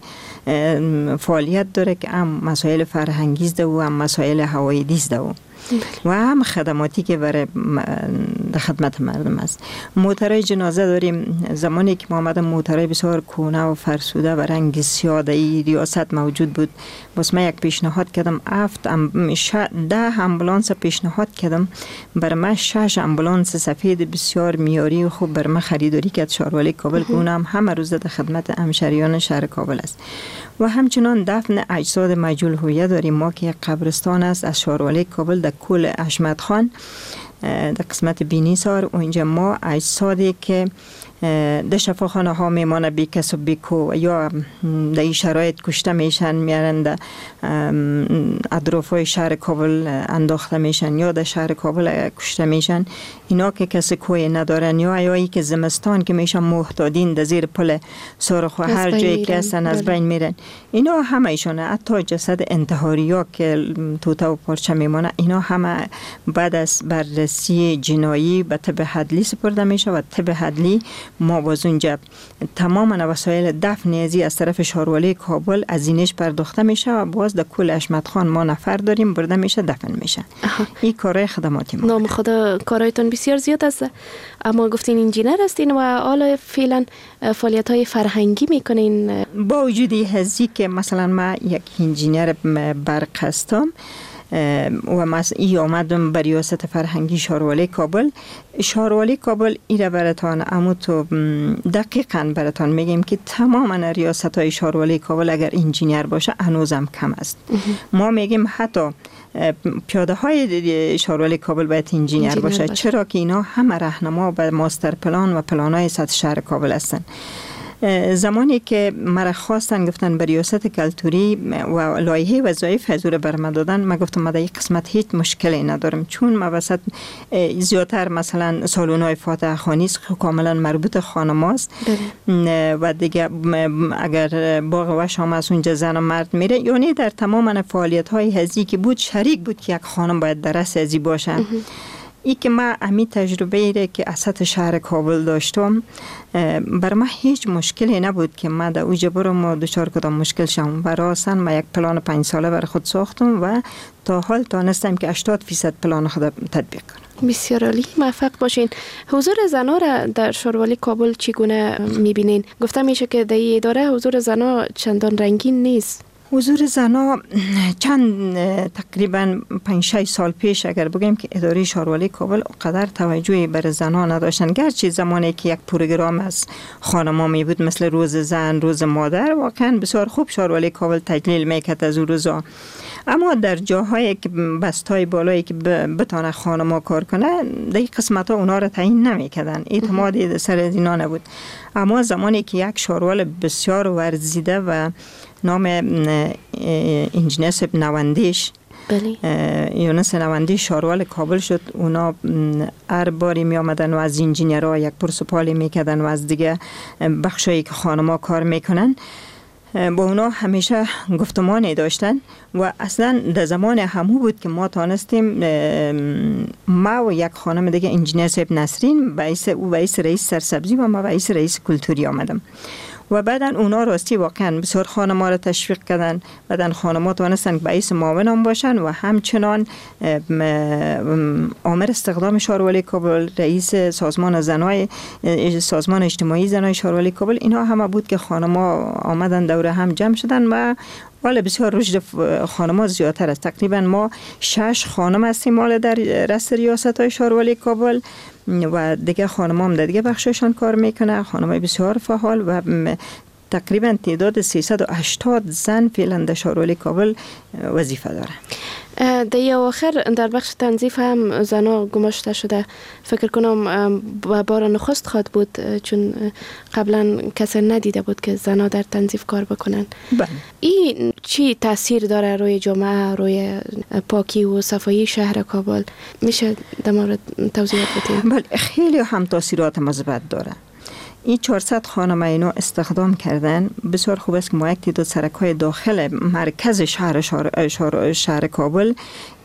فعالیت داره که هم مسائل فرهنگی است و هم مسائل هوایی است و هم خدماتی که برای خدمت مردم است. موترهای جنازه داریم. زمانی که ما آمدم موترهای بسیار کهنه و فرسوده و رنگ سیاه در ریاست موجود بود. بس من یک پیشنهاد کردم، هفت ده امبولانس پیشنهاد کردم، برای من شش امبولانس سفید بسیار میاری و خوب برای من خریداری کرد شهروالی کابل که اونم همه روز در خدمت همشهریان شهر کابل است. و همچنان دفن اجساد مجهول هویت داریم ما که یک قبرستان است از شهروالی کابل در کل احمد خان در قسمت بینیسار و اینجا ما اجسادی که در شفاخانه ها میمانه بی کس و بی کو یا در این شرایط کشته میشن، میارن در اطراف های شهر کابل انداخته میشن یا در شهر کابل کشته میشن. اینا که کسی کوی ندارن یا ایایی که زمستان که میشن محتادین در زیر پل سارخ و هر جایی که هستن از بین میرن. اینا همه ایشونه، حتی جسد انتحاری ها که توته و پارچه میمانه، اینا همه بعد از بررسی جنایی به طب حدلی سپرده میشه و طب حدلی ما باز اونجا تمام وسایل دفن ازی از طرف شهروالی کابل از اینش پرداخته میشه و باز در کل احمد خان ما نفر داریم برده میشه دفن میشه. این کارهای خدماتی ما. نام خدا کارایتون بسیار زیاد است. اما گفتین انجینر هستین و حالا فعلا فعالیت های فرهنگی میکنین. با وجود هزی که مثلا ما یک انجینر برق هستم و ما ای آمدم بر ریاست فرهنگی شهروالی کابل. شهروالی کابل ایره براتان اما تو دقیقاً براتان میگیم که تماما ریاست های شهروالی کابل اگر انجینیر باشه هنوزم کم است. ما میگیم حتی پیاده های شهروالی کابل باید انجینیر باشه. باشه چرا که اینا همه راهنما به ماستر پلان و پلان های سطح شهر کابل هستن. زمانی که مرا خواستن گفتن به ریاست کلتوری و لایحه وظایف حضور بر من دادن، من گفتم من در این قسمت هیچ مشکلی ندارم، چون ما وسط زیادتر مثلا سالن‌های فاتحه خوانی است که کاملا مربوط خانم‌هاست و دیگه اگر باغ وش هم از اونجا زن و مرد میره، یعنی در تمام فعالیت‌های هزی که بود شریک بود که یک خانم باید در رأس هزی باشه. ای که من امی تجربه ایره که اسات شهر کابل داشتم بر من هیچ مشکلی نبود که من در اوجه برم و دچار کدام مشکل شم. برای اصلا من یک پلان پنج ساله برای خود ساختم و تا حال تانستم که هشتاد فیصد پلان خود تطبیق کنم. بسیار عالی، موفق باشین. حضور زنها را در شهروالی کابل چگونه میبینین؟ گفته میشه که در این اداره حضور زنها چندان رنگین نیست. حضور زنها چند تقریبا پنج شش سال پیش اگر بگیم که اداره شهروالی کابل قدر توجهی بر زنها نداشتن، گرچه زمانی که یک پروگرام از خانم‌ها می بود مثل روز زن، روز مادر، واقعا بسیار خوب شهروالی کابل تجلیل میکرد از اون روزا، اما در جاهایی که بستای بالایی که بتونه خانم‌ها کار کنه در این قسمت‌ها اونا را تعیین نمیکردن، اعتمادی سر اینا نبود. اما زمانی که یک شهروال بسیار ورزیده و نام انجینر نواندیش یونس نواندی شاروال کابل شد. اونا هر باری می آمدن و از انجینیرها یک پرسپالی میکردن و از دیگه بخشایی که خانما کار میکنن با اونا همیشه گفتمانی داشتن و اصلا در زمان همو بود که ما تانستیم ما و یک خانم دیگه انجینیر صاحب نسرین باعث او باعث رئیس سرسبزی و ما باعث رئیس کلتوری آمدم و بعدا اونا راستی واقعا بسیار خانما را تشویق کردن. بعدا خانما توانستن که باعث معاون هم باشن و همچنان آمر استخدام شارولی کابل، رئیس سازمان زنای سازمان اجتماعی زنای شارولی کابل، اینا همه بود که خانما آمدن دوره هم جمع شدن و ولی بسیار رشد خانما زیادتر است. تقریبا ما شش خانم هستیم حالا در رأس ریاست های شارولی کابل و دیگه خانما هم در دیگه بخششان کار میکنه. خانمای بسیار فعال و تقریبا تعداد سیصد و هشتاد زن فعلا در شارولی کابل وظیفه داره. در آخر در بخش تنظیف هم زنا گماشته شده. فکر کنم بار نخست خواد بود چون قبلا کسی ندیده بود که زنا در تنظیف کار بکنن. بله. این چی تاثیر داره روی جامعه، روی پاکی و صفایی شهر کابل؟ میشه در مورد توضیحات بدین؟ بله، خیلی هم تاثیرات مثبت داره. این چهارصد خانم اینو استخدام کردن. بسیار خوب است که ما یک تعداد سرک‌های داخل مرکز شهر شهر, شهر, شهر کابل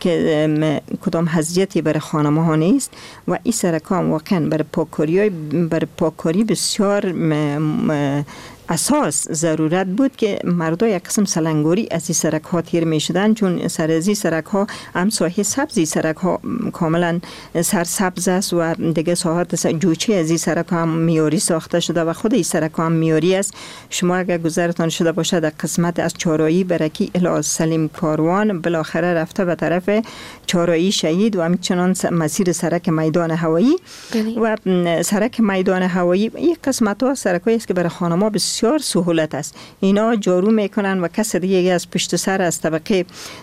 که کدام حضیتی برای خانم‌ها ها نیست و این سرک‌ها واقعا برای پاککاری برای پاککاری بسیار م, م, اساس ضرورت بود که مردم یک قسم سلنگوری از این سرک ها تیر می شدن، چون سر از این سرک ها هم ساحه سبزی سرک ها کاملا سر سبز است و دیگه ساحات جوچه از این سرک هم میاری ساخته شده و خود این سرک هم میاری است. شما اگر گذرتان شده باشد در قسمت از چهارراهی برکی الی سلیم کاروان بالاخره رفته به طرف چهارراهی شهید و همچنان مسیر سرک میدان هوایی و سرک میدان هوایی. این قسمت ها سرکایی است که برای خانم‌ها بسیار سهولت است. اینا جارو میکنن و کس دیگه از پشت سر از طبقه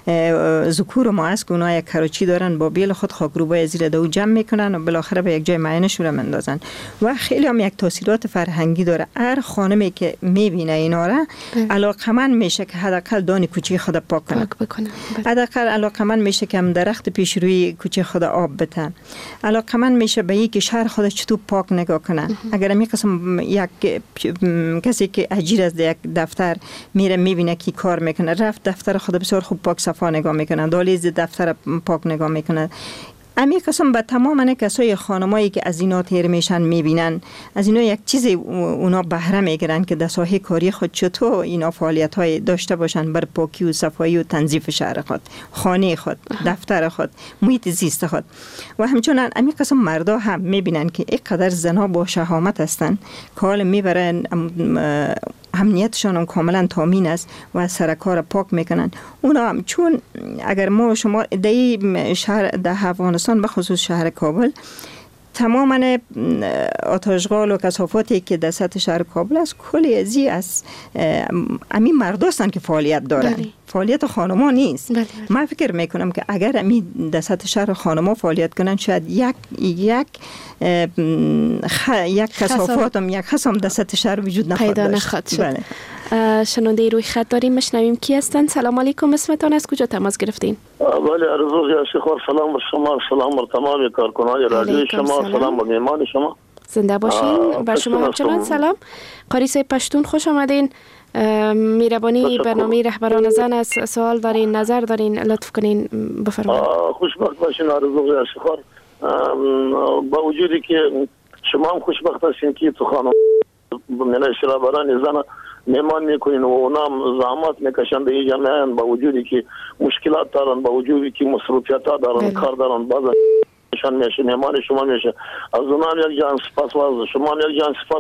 ذکور ما است که اونا یک کراچی دارن با بیل خود خاکروبای زیر دو جمع میکنن و بالاخره به یک جای معینش رو مندازن و خیلی هم یک تاثیرات فرهنگی داره. هر خانمی که میبینه اینا را علاقمند میشه که حداقل دان کوچه خود پاک کنه، حداقل علاقمند میشه که هم درخت پیش روی کوچه خود آب بده، علاقمند میشه به اینکه شهر خود چطور پاک نگاه کنه. اگر می قسم یک کسی که اجیر از یک دفتر میره میبینه کی کار میکنه، رفت دفتر خود بسیار خوب پاک صفا نگاه میکنه، دالیز دفتر پاک نگاه میکنه. امی قسم به تمام کسای خانمایی که از اینا تیر میشن میبینن، از اینا یک چیزی اونا بهره میگیرن که در ساحه کاری خود چطور اینا فعالیت های داشته باشن بر پاکی و صفایی و تنظیف شهر خود، خانه خود، دفتر خود، محیط زیست خود. و همچنان امی قسم مردا هم میبینن که اینقدر زنا با شهامت هستن که حال میبرن امنیتشان هم کاملا تامین است و سرکار پاک میکنن. اونا هم چون اگر ما شما در شهر در افغانستان به خصوص شهر کابل تماما آتشغال و کثافاتی که در سطح شهر کابل است کلی ازی است امی مردا هستند که فعالیت دارن. بله. فعالیت خانما نیست. بله. من فکر میکنم که اگر امی در سطح شهر خانما فعالیت کنن شاید یک یک خ... یک کثافات هم یک خصم در سطح شهر وجود نخواهد پیدا نخواهد شد. بله. شنونده روی خط داریم، مشنویم کی هستند؟ سلام علیکم، اسمتان از کجا تماس گرفتین؟ بله عرض یا شیخوار، سلام بر شما، سلام بر تمام کارکنان رادیو شما، سلام, سلام بر مهمان شما. زنده باشین. بر شما همچنان سلام. قاری صاحب پشتون خوش آمدین. میربانی برنامه رهبران زن است، سوال دارین، نظر دارین، لطف کنین بفرمایید. خوشبخت باشین عرض یا شیخوار. با وجودی که شما هم خوشبخت هستین که تو خانم من رهبران زن میمان میکنین و اونام زحمت میکشن به این جامعه با وجودی که مشکلات دارن، با وجودی که مصروفیت ها دارن، کار دارن، بعضا شان میشه میمان شما میشه. از اونام یک جان سپاس و از شما هم یک جان سپاس.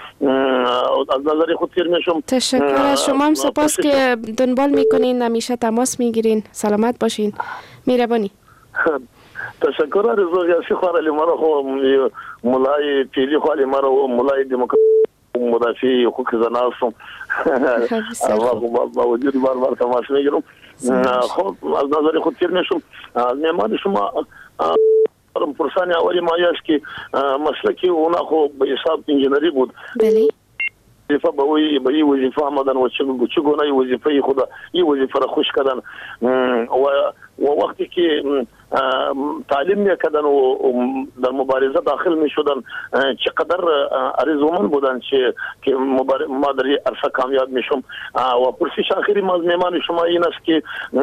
از نظر خود تیر میشم. تشکر از شما هم سپاس که دنبال میکنین، همیشه تماس میگیرین. سلامت باشین. میربانی. تشکر از روزی خواهر علی مرا خو مولای پیلی خواهر مرا و مولای دموکراسی مدافع حقوق زن هستم. با وجود بار بار تماس میگیرم. خب از نظر خود تیر میشم. میمان شما پرسانی اولی مایه است که مسلکی اونا خو به حساب انجینری بود. بله. وظیفه به وی به وظیفه آمدن و چه چگونه وظیفه خدا این وظیفه را خوش کردن و و وقتی که تعلیم میکردن و در مبارزه داخل میشدن چقدر آرزومند بودن که که ما در این عرصه کامیاب میشم. و پرسش آخری ما از مهمان شما این است که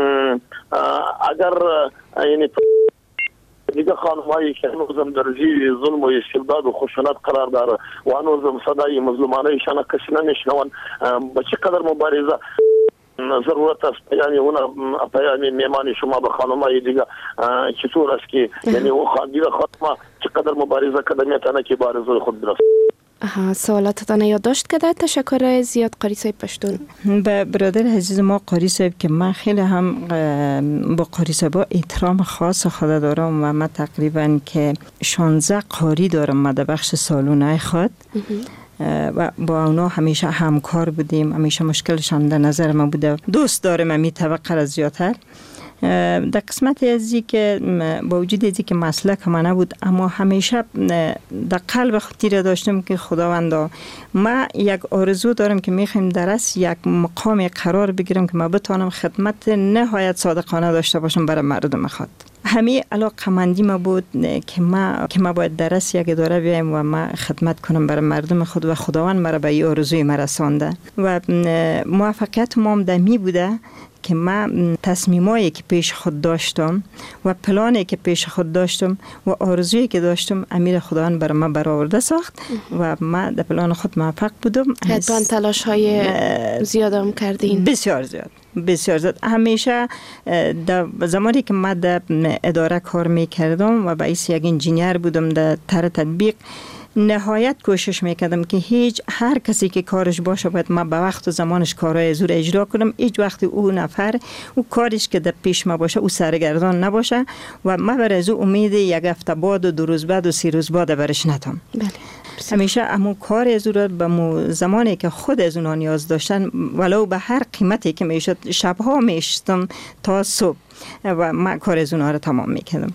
اگر یعنی دیگه خانمایی که هنوزم در زیر ظلم و استبداد و خشونت قرار داره و هنوزم صدای مظلومانه ایشان کسی نمیشنون، با چقدر مبارزه ضرورت است. یعنی اون پیام مهمان شما به خانمای دیگه چطور است که یعنی او دیگه خانم چقدر مبارزه کرده میتونه که بارزوی خود برسه. آها، سوالاتتان یادداشت کرده. تشکر زیاد قاری صاحب پشتون. به برادر عزیز ما قاری صاحب که من خیلی هم با قاری صاحب احترام خاص خود دارم و من تقریبا که شانزده قاری دارم ما در بخش سالونای خود و با اونا همیشه همکار بودیم، همیشه مشکلشان در نظر ما بوده. دوست دارم امی طبقه را زیادتر. در قسمت ازی که با وجود ازی که مسلک ما نبود، اما همیشه در قلب خودی داشتم که خداوندا ما یک آرزو دارم که میخوایم درست یک مقام قرار بگیرم که ما بتونم خدمت نهایت صادقانه داشته باشم برای مردم خود. همین علاقه‌مندی ما بود که ما که ما باید درست یک اداره بیایم و ما خدمت کنم برای مردم خود و خداوند مرا به این آرزوی ما رسانده و موفقیت ما هم دمی بوده که من تصمیمایی که پیش خود داشتم و پلانی که پیش خود داشتم و آرزویی که داشتم امیر خداوند برای من برآورده ساخت و من در پلان خود موفق بودم. حتما تلاش های زیاد هم کردین. بسیار زیاد بسیار زیاد. همیشه در زمانی که من در اداره کار میکردم و باعث یک انجینیر بودم در طرح تطبیق، نهایت کوشش میکردم که هیچ هر کسی که کارش باشه باید ما به وقت و زمانش کارهای زور اجرا کنم. هیچ وقت او نفر او کارش که در پیش ما باشه او سرگردان نباشه و ما برای از او امید یک هفته بعد و دو روز بعد و سی روز بعد برش ندم. بله. همیشه امو کار از او را به مو زمانی که خود از اونا نیاز داشتن ولو به هر قیمتی که میشد شبها میشتم تا صبح و ما کار از اونا را تمام میکردم.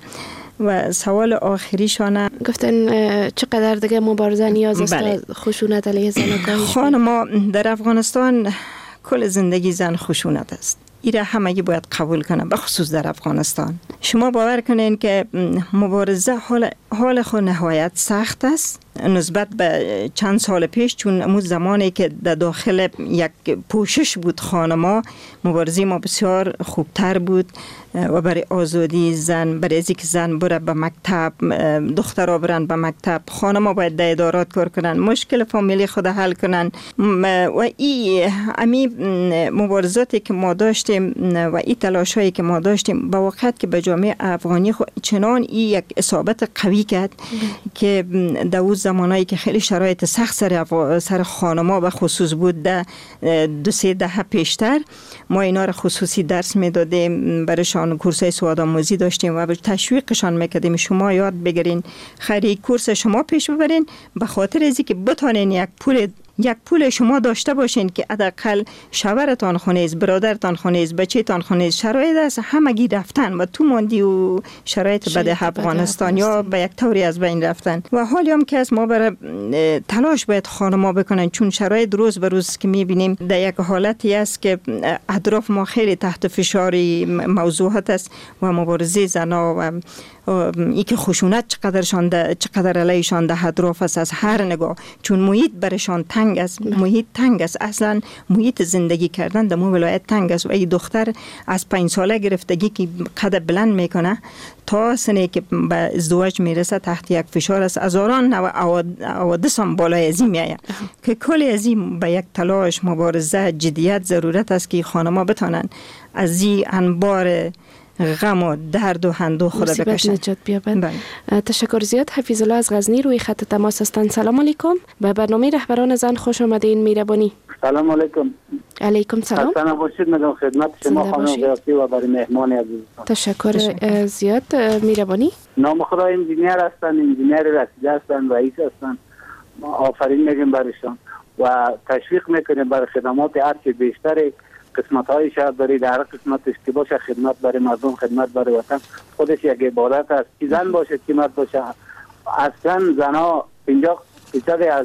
و سوال آخریشانه گفتن چقدر دیگه مبارزه نیاز است تا خشونت علیه زن کاهش؟ خانم ما در افغانستان کل زندگی زن خشونت است. ایره همگی باید قبول کنن، بخصوص در افغانستان. شما باور کنین که مبارزه حال حال خود نهایت سخت است نسبت به چند سال پیش، چون اون زمانی که در داخل یک پوشش بود خانما، مبارزه ما بسیار خوبتر بود و برای آزادی زن، برای از اینکه زن بره به مکتب، دخترها برن به مکتب، خانما باید در ادارات کار کنن، مشکل فامیلی خود حل کنن و این امی مبارزاتی که ما داشتیم و این تلاشایی که ما داشتیم با وقت که به جامعه افغانی خود چنان این یک اصابت قوی کرد که در اون زمانایی که خیلی شرایط سخت سر سر خانما به خصوص بود، در دو سه دهه پیشتر ما اینا را خصوصی درس میدادیم، برایشان کورسای سوادآموزی داشتیم و تشویقشان میکردیم شما یاد بگیرین، خیلی کورس شما پیش ببرین به خاطر از اینکه بتونین یک پول یک پول شما داشته باشین که حداقل شوهرتان خونیز، برادرتان خونیز، بچه‌تان خونیز، شرایط است همگی رفتن و تو ماندی و شرایط بده افغانستان یا به یک طوری از بین رفتن و حالی هم که از ما برای تلاش باید خانم‌ها بکنن، چون شرایط روز به روز که می‌بینیم در یک حالتی است که اطراف ما خیلی تحت فشاری موضوعات است و مبارزه زنا و ای که خشونت چقدرشان ده، چقدر علیشان ده اطراف است از هر نگاه، چون محیط برشان تنگ است، محیط تنگ است، اصلا محیط زندگی کردن در مو ولایت تنگ است و ای دختر از پنج ساله گرفتگی که قد بلند میکنه تا سنی که به ازدواج میرسه تحت یک فشار است، هزاران نوع حوادث هم بالای ازی میآید که کلی ازی به یک تلاش مبارزه جدیت ضرورت است که خانم‌ها بتونن از این انبار غم و درد و هندو خدا بکشن، نجات بیابند. تشکر زیاد. حفیظ الله از غزنی روی خط تماس هستند. سلام علیکم. به برنامه رهبران زن خوش آمدین. میربانی. سلام علیکم. علیکم سلام. حسن باشید میگم خدمت شما خانم قیاسی و برای مهمان عزیزتان. تشکر, تشکر زیاد. میربانی. نام خدا انجینیر هستن، انجینیر رسیده هستن، رئیس هستن. ما آفرین میگیم برشان و تشویق میکنیم برای خدمات هرچه بیشتر قسمت های شهر برای در قسمتش که باشه خدمت برای مردم، خدمت برای وطن خودش یک عبادت است. که زن باشه که مرد باشه، اصلا زنها پنجاه فیصد از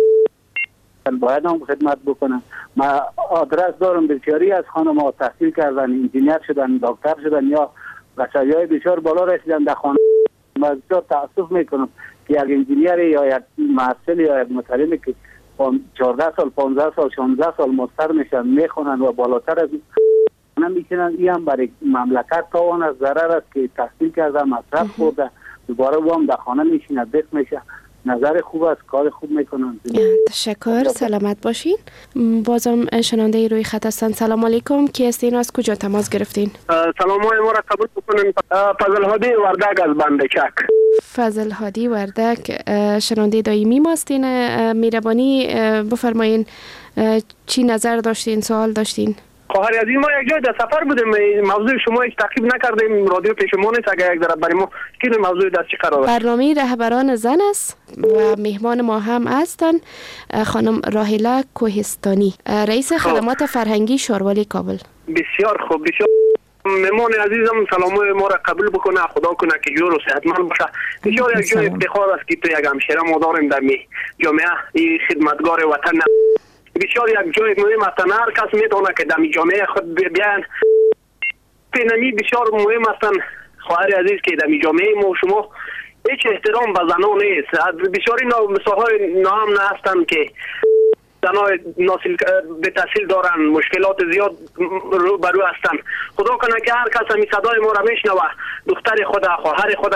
باید هم خدمت بکنن. ما آدرس دارم بسیاری از خانم ها تحصیل کردن، انجینیر شدن، دکتر شدن یا بسیاری بسیار بالا رسیدن در خانه. من بسیار تاسف میکنم که یک انجینیر یا یک محصل یا یک متعلم که چهارده سال پانزده سال شانزده سال مستر میشن میخونن و بالاتر از این میشنن، این هم برای مملکت تاوان از ضرر است که تحصیل کرده مصرف خورده دوباره وام در خانه میشینه دق میشه. نظر خوب است، کار خوب میکنن. تشکر، سلامت باشین. بازم شنونده روی خط هستن. سلام علیکم، کی هستین، از کجا تماس گرفتین؟ سلام های ما را قبول بکنین. فضل هادی وردک از بندچک. فضل هادی وردک شنونده دائمی ما هستین. مهربانی بفرمایین چی نظر داشتین، سوال داشتین؟ خواهر عزیز، ما یک جای در سفر بودیم، موضوع شما هیچ تعقیب نکردیم، رادیو پیش ما نیست، اگر یک ذره برای ما که موضوع در چی قرار است؟ برنامه رهبران زن است و مهمان ما هم هستن خانم راهله کوهستانی، رئیس خدمات فرهنگی شاروالی کابل. بسیار خوب، بسیار مهمان عزیزم سلام ما را قبول بکنه، خدا کنه که جور و صحتمند باشه. بسیار یک جای افتخار است که تو یک همشهره ما داریم در جامعه این خدمتگار وطن. بسیار یک جای مهم است، هر کس میتونه که در جامعه خود بیان. پینمی بسیار مهم است خواهر عزیز که در جامعه ما شما هیچ احترام به زنان نیست. بسیاری مثالهای نام هستند که زنان ناصل به تحصیل دارن، مشکلات زیاد رو برو هستند. خدا کنه که هر کس می صدای ما را میشنوه، دختر خدا، خواهر خدا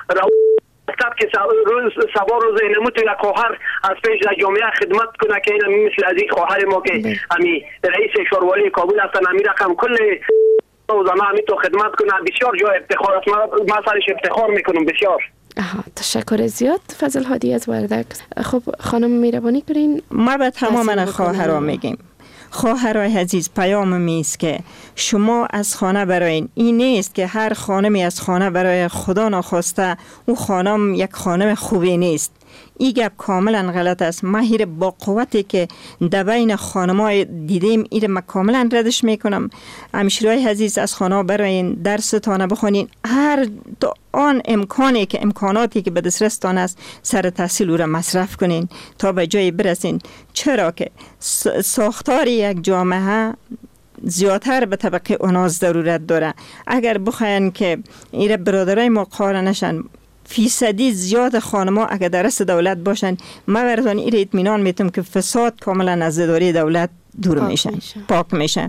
استاد که روز سوار روز نموت یک خواهر از پیش در جامعه خدمت کنه که این مثل از این خواهر ما که امی رئیس شاروالی کابل هستن، امی رقم کل زنان امی تو خدمت کنه. بسیار جای افتخار است، ما سرش افتخار میکنم. بسیار آها، تشکر زیاد فضل هادی از وردک. خب خانم مهربانی کنین. ما به تمام خواهرها میگیم، خواهرای عزیز، پیام می است که شما از خانه براین. این نیست که هر خانمی از خانه برای خدا ناخواسته او خانم یک خانم خوبی نیست. این گپ کاملا غلط است. ماهیر با قوتی که در بین خانم‌های دیدیم این ما کاملا ردش میکنم. همشیرای عزیز از خانه براین، درستان بخونین، هر آن امکانی که امکاناتی که به دسترستان است سر تحصیل او را مصرف کنین تا به جای برسین. چرا که ساختار یک جامعه زیادتر به طبقه اونا ضرورت داره. اگر بخواین که این برادرای ما قاره نشن، فیصدی زیاد خانما اگر درست دولت باشن، ما براتون این اطمینان میتونم که فساد کاملا از اداره دولت دور میشن، پاک میشن.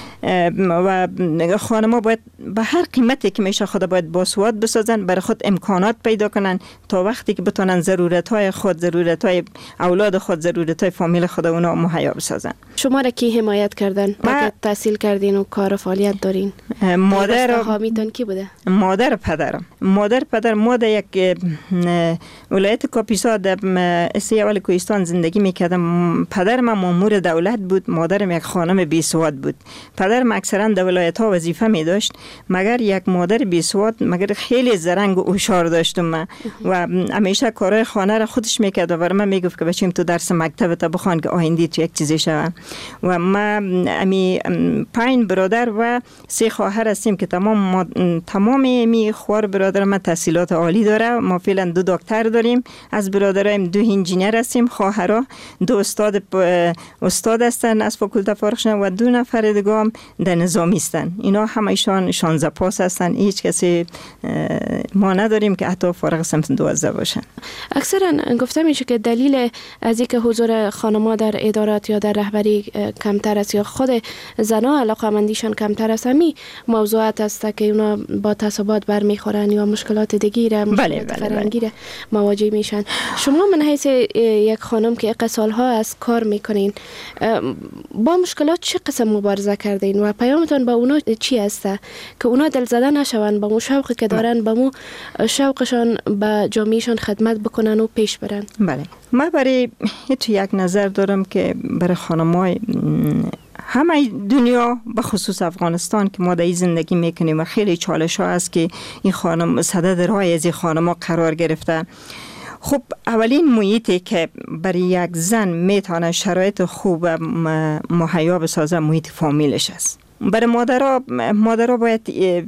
و خانما باید به هر قیمتی که میشه خود باید باسواد بسازن، برای خود امکانات پیدا کنن تا وقتی که بتونن ضرورت های خود، ضرورت های اولاد خود، ضرورت های فامیل خود اونا مهیا بسازن. شما را کی حمایت کردن؟ ما تحصیل کردین و کار و فعالیت دارین؟ مادر حامیتون کی بوده؟ مادر پدرم. مادر پدر ما در یک ولایت کاپیسا در استیوال کوهستان زندگی میکردم. پدرم مامور دولت بود، مادرم یک خانم بی سواد بود. پدرم اکثرا در ولایت ها وظیفه می داشت، مگر یک مادر بی سواد مگر خیلی زرنگ و هوشیار داشتم و همیشه کارهای خانه را خودش میکرد و برام میگفت که بچه‌م تو درس مکتب تا بخوان که آینده تو یک چیزی شوه. و ما امی پنج برادر و سه خواهر هستیم که تمام ما تمام می خواهر برادر ما تحصیلات عالی داره. ما فعلا دو دکتر داریم، از برادرایم دو انجینیر هستیم، خواهرها دو استاد استاد هستن از فاکولته فارغ شدن و دو نفر دیگه هم در نظامی هستن. اینا همایشان شانزده پاس هستن. هیچ کسی ما نداریم که حتی فارغ سمت دوازده باشن. اکثرا گفته میشه که دلیل از اینکه حضور خانم‌ها در ادارات یا در رهبری کمتر است یا خود زنها علاقه‌مندیشان کمتر است، همین موضوعات است که اونا با تعصبات برمیخورن یا مشکلات دیگه مشکلات بله فرهنگی بله. مواجه میشن. شما من حیث یک خانم که سالها از کار میکنین، با مشکلات چه قسم مبارزه کردین و پیامتون با اونا چی هسته که اونا دل زده نشون، با مو شوقی که دارن با مو شوقشان به جامعهشان خدمت بکنن و پیش برن؟ بله، ما برای تو یک نظر دارم که برای خانمای همه دنیا به خصوص افغانستان که ما در این زندگی میکنیم و خیلی چالش ها هست که این خانم صدد راه از این خانم ها قرار گرفته. خب اولین محیطی که برای یک زن میتونه شرایط خوب مهیا بسازه محیط فامیلش است. برای مادرها مادرها باید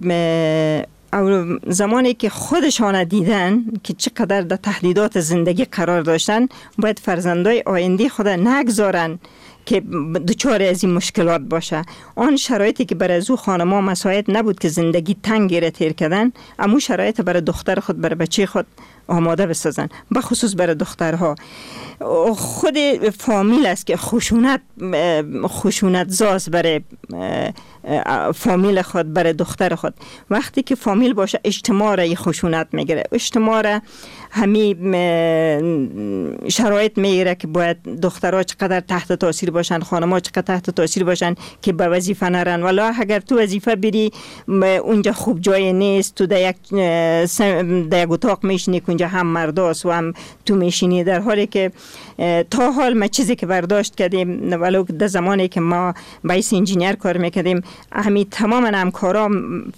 زمانی که خودشان دیدن که چقدر در تهدیدات زندگی قرار داشتن، باید فرزندای آینده خود نگذارن که دچار از این مشکلات باشه. آن شرایطی که برای از او خانم‌ها مساعد نبود که زندگی تنگی را تیر کردن، اما شرایط برای دختر خود، برای بچه خود آماده بسازن، به خصوص برای دخترها. خود فامیل است که خشونت خشونت زاست برای فامیل خود، برای دختر خود. وقتی که فامیل باشه اجتماع را خشونت میگیره، اجتماع را همین شرایط میگیره که باید دخترها چقدر تحت تاثیر باشن، خانم‌ها چقدر تحت تاثیر باشن که به وظیفه نرن. ولی اگر تو وظیفه بری اونجا خوب جای نیست، تو در یک در یک اتاق میشینی که اونجا هم مرداست و هم تو میشینی، در حالی که تا حال ما چیزی که برداشت کردیم ولو در زمانی که ما بایس انجینیر کار میکردیم، همین تمام همکارا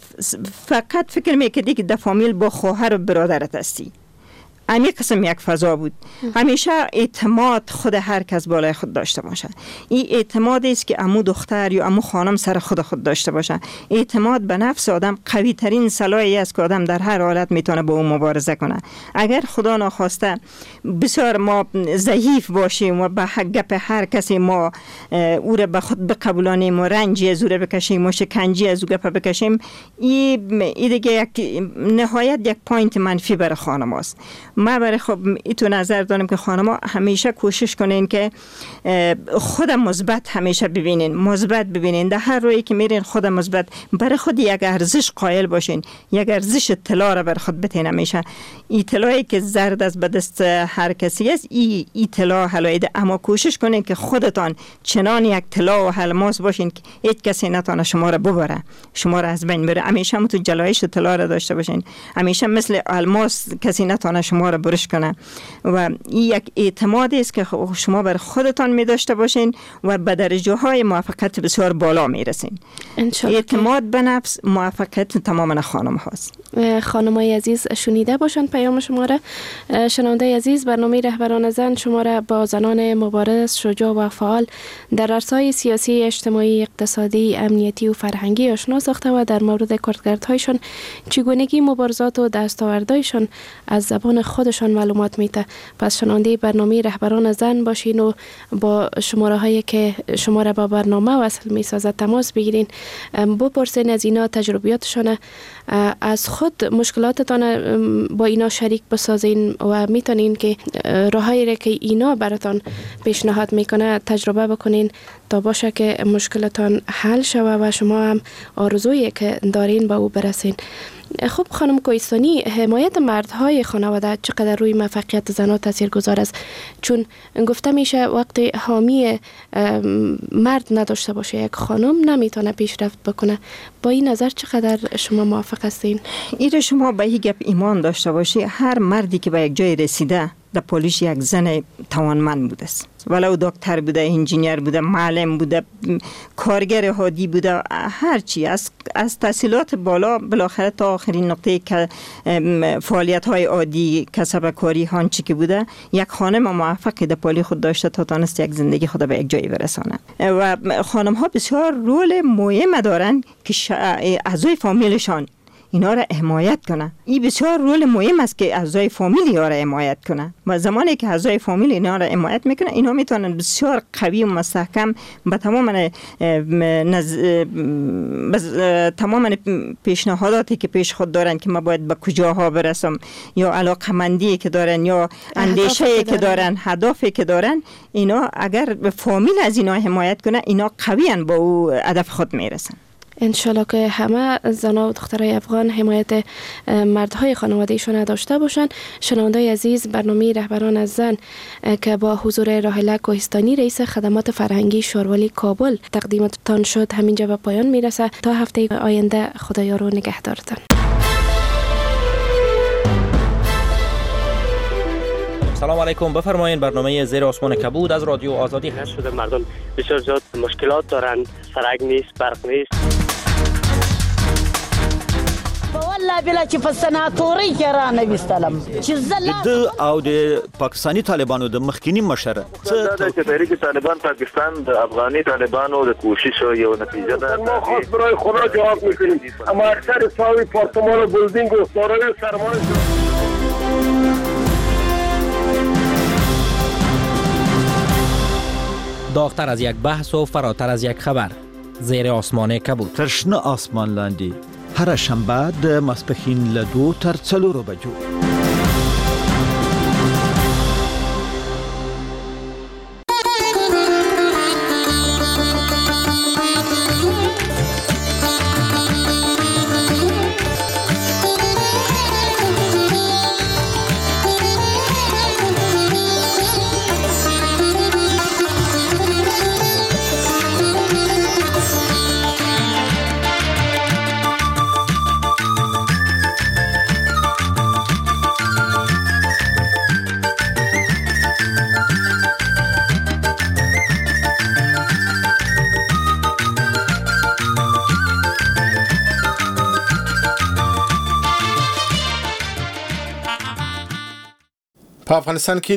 فقط فکر میکردی که در فامیل با خواهر و برادرت هستی. همین قسم یک فضا بود. همیشه اعتماد خود هر کس بالای خود داشته باشه. این اعتماد است که عمو دختر یا عمو خانم سر خود خود داشته باشه. اعتماد به نفس آدم قوی ترین سلاحی است که آدم در هر حالت میتونه با اون مبارزه کنه. اگر خدا ناخواسته بسیار ما ضعیف باشیم و به گپ هر کسی ما او را به خود بقبولانیم و رنجی از او را بکشیم و شکنجی از او گپ بکشیم، این دیگه یک نهایت یک پوینت منفی برای خانم است. ما برای خب ایتو نظر دارم که خانم‌ها همیشه کوشش کنین که خود مثبت همیشه ببینین، مثبت ببینین، در هر رویی که میرین خود مثبت، برای خود یک ارزش قائل باشین، یک ارزش طلا را برای خود بتین. همیشه این طلایی که زرد از به دست هر کسی است، این ای طلا حلایده، اما کوشش کنین که خودتان چنان یک طلا و الماس باشین که هیچ کسی نتونه شما را ببره، شما را از بین بره. همیشه تو جلایش طلا را داشته باشین، همیشه مثل الماس کسی نتونه شما را برش کنه. و این یک اعتمادی است که شما بر خودتان می داشته باشین و به درجه های موفقیت بسیار بالا می رسین. اعتماد به نفس موفقیت تمام خانم هاست. خانم های عزیز شنیده باشن پیام شما را. شنونده عزیز، برنامه رهبران زن شما را با زنان مبارز، شجاع و فعال در عرصه‌های سیاسی، اجتماعی، اقتصادی، امنیتی و فرهنگی آشنا ساخته و در مورد کارکردهایشان، چگونگی مبارزات و دستاوردهایشان از زبان خودشان معلومات میده. پس شنونده برنامه رهبران زن باشین و با شماره هایی که شما را با برنامه وصل می سازد تماس بگیرین، بپرسین از اینا تجربیاتشان، از خود مشکلاتتان با اینا شریک بسازین و میتونین که راهایی را که اینا براتان پیشنهاد میکنه تجربه بکنین تا باشه که مشکلتان حل شوه و شما هم آرزویی که دارین به او برسین. خب خانم کوهستانی، حمایت مردهای خانواده چقدر روی موفقیت زنها تاثیرگذار است؟ چون گفته میشه وقتی حامی مرد نداشته باشه یک خانم نمیتونه پیشرفت بکنه. با این نظر چقدر شما موافق هستین؟ این شما به این گپ ایمان داشته باشی، هر مردی که به یک جای رسیده در پولیس یک زن توانمند بوده است، ولو دکتر بوده، انجینیر بوده، معلم بوده، کارگر هادی بوده، هر چی از از تحصیلات بالا بالاخره تا آخرین نقطه که فعالیت های عادی کسب کاری هانچی که بوده، یک خانم موفق در پولی خود داشته تا تانست یک زندگی خود به یک جایی برسانه. و خانم ها بسیار رول مهم دارن که اعضای فامیلشان اینا را حمایت کنه. این بسیار رول مهم است که اعضای فامیل اینا را حمایت کنه. و زمانی که اعضای فامیل اینا را حمایت میکنه، اینا میتونن بسیار قوی و مستحکم به تمام نز... تمام پیشنهاداتی که پیش خود دارن که ما باید به کجاها برسم، یا علاقمندی که دارن یا اندیشه که دارن، هدفی که دارن، اینا اگر فامیل از اینا حمایت کنه، اینا قویاً با او هدف خود میرسن. انشالله که همه زنها و دخترای افغان حمایت مردهای خانوادهشون داشته باشن. شنوندای عزیز، برنامه رهبران از زن که با حضور راحله کوهستانی رئیس خدمات فرهنگی شاروالی کابل تقدیمتان شد همینجا به پایان میرسه. تا هفته آینده خدایار و نگهدارتان. سلام علیکم، بفرمایید. برنامه زیر آسمان کبود از رادیو آزادی هست. شده مردم بسیار زیاد مشکلات دارن، سرک نیست، برق نیست. والله بلا چې په سناتوري کې را نه وستلم چې د او د پاکستانی طالبانو د مخکینی مشره دا چې تحریک طالبان پاکستان د افغاني طالبانو د کوشش یو نتیجه ده. ما خاص برای خدا جواب میکنیم، اما اکثر ساوی پارتمان و بلدینگ و سارای سرمایه داغتر از یک بحث و فراتر از یک خبر. زیر آسمان کبود. تشنه آسمان لاندی. هر شنبه د ماسپښین له دو تر څلورو بجو. په افغانستان کې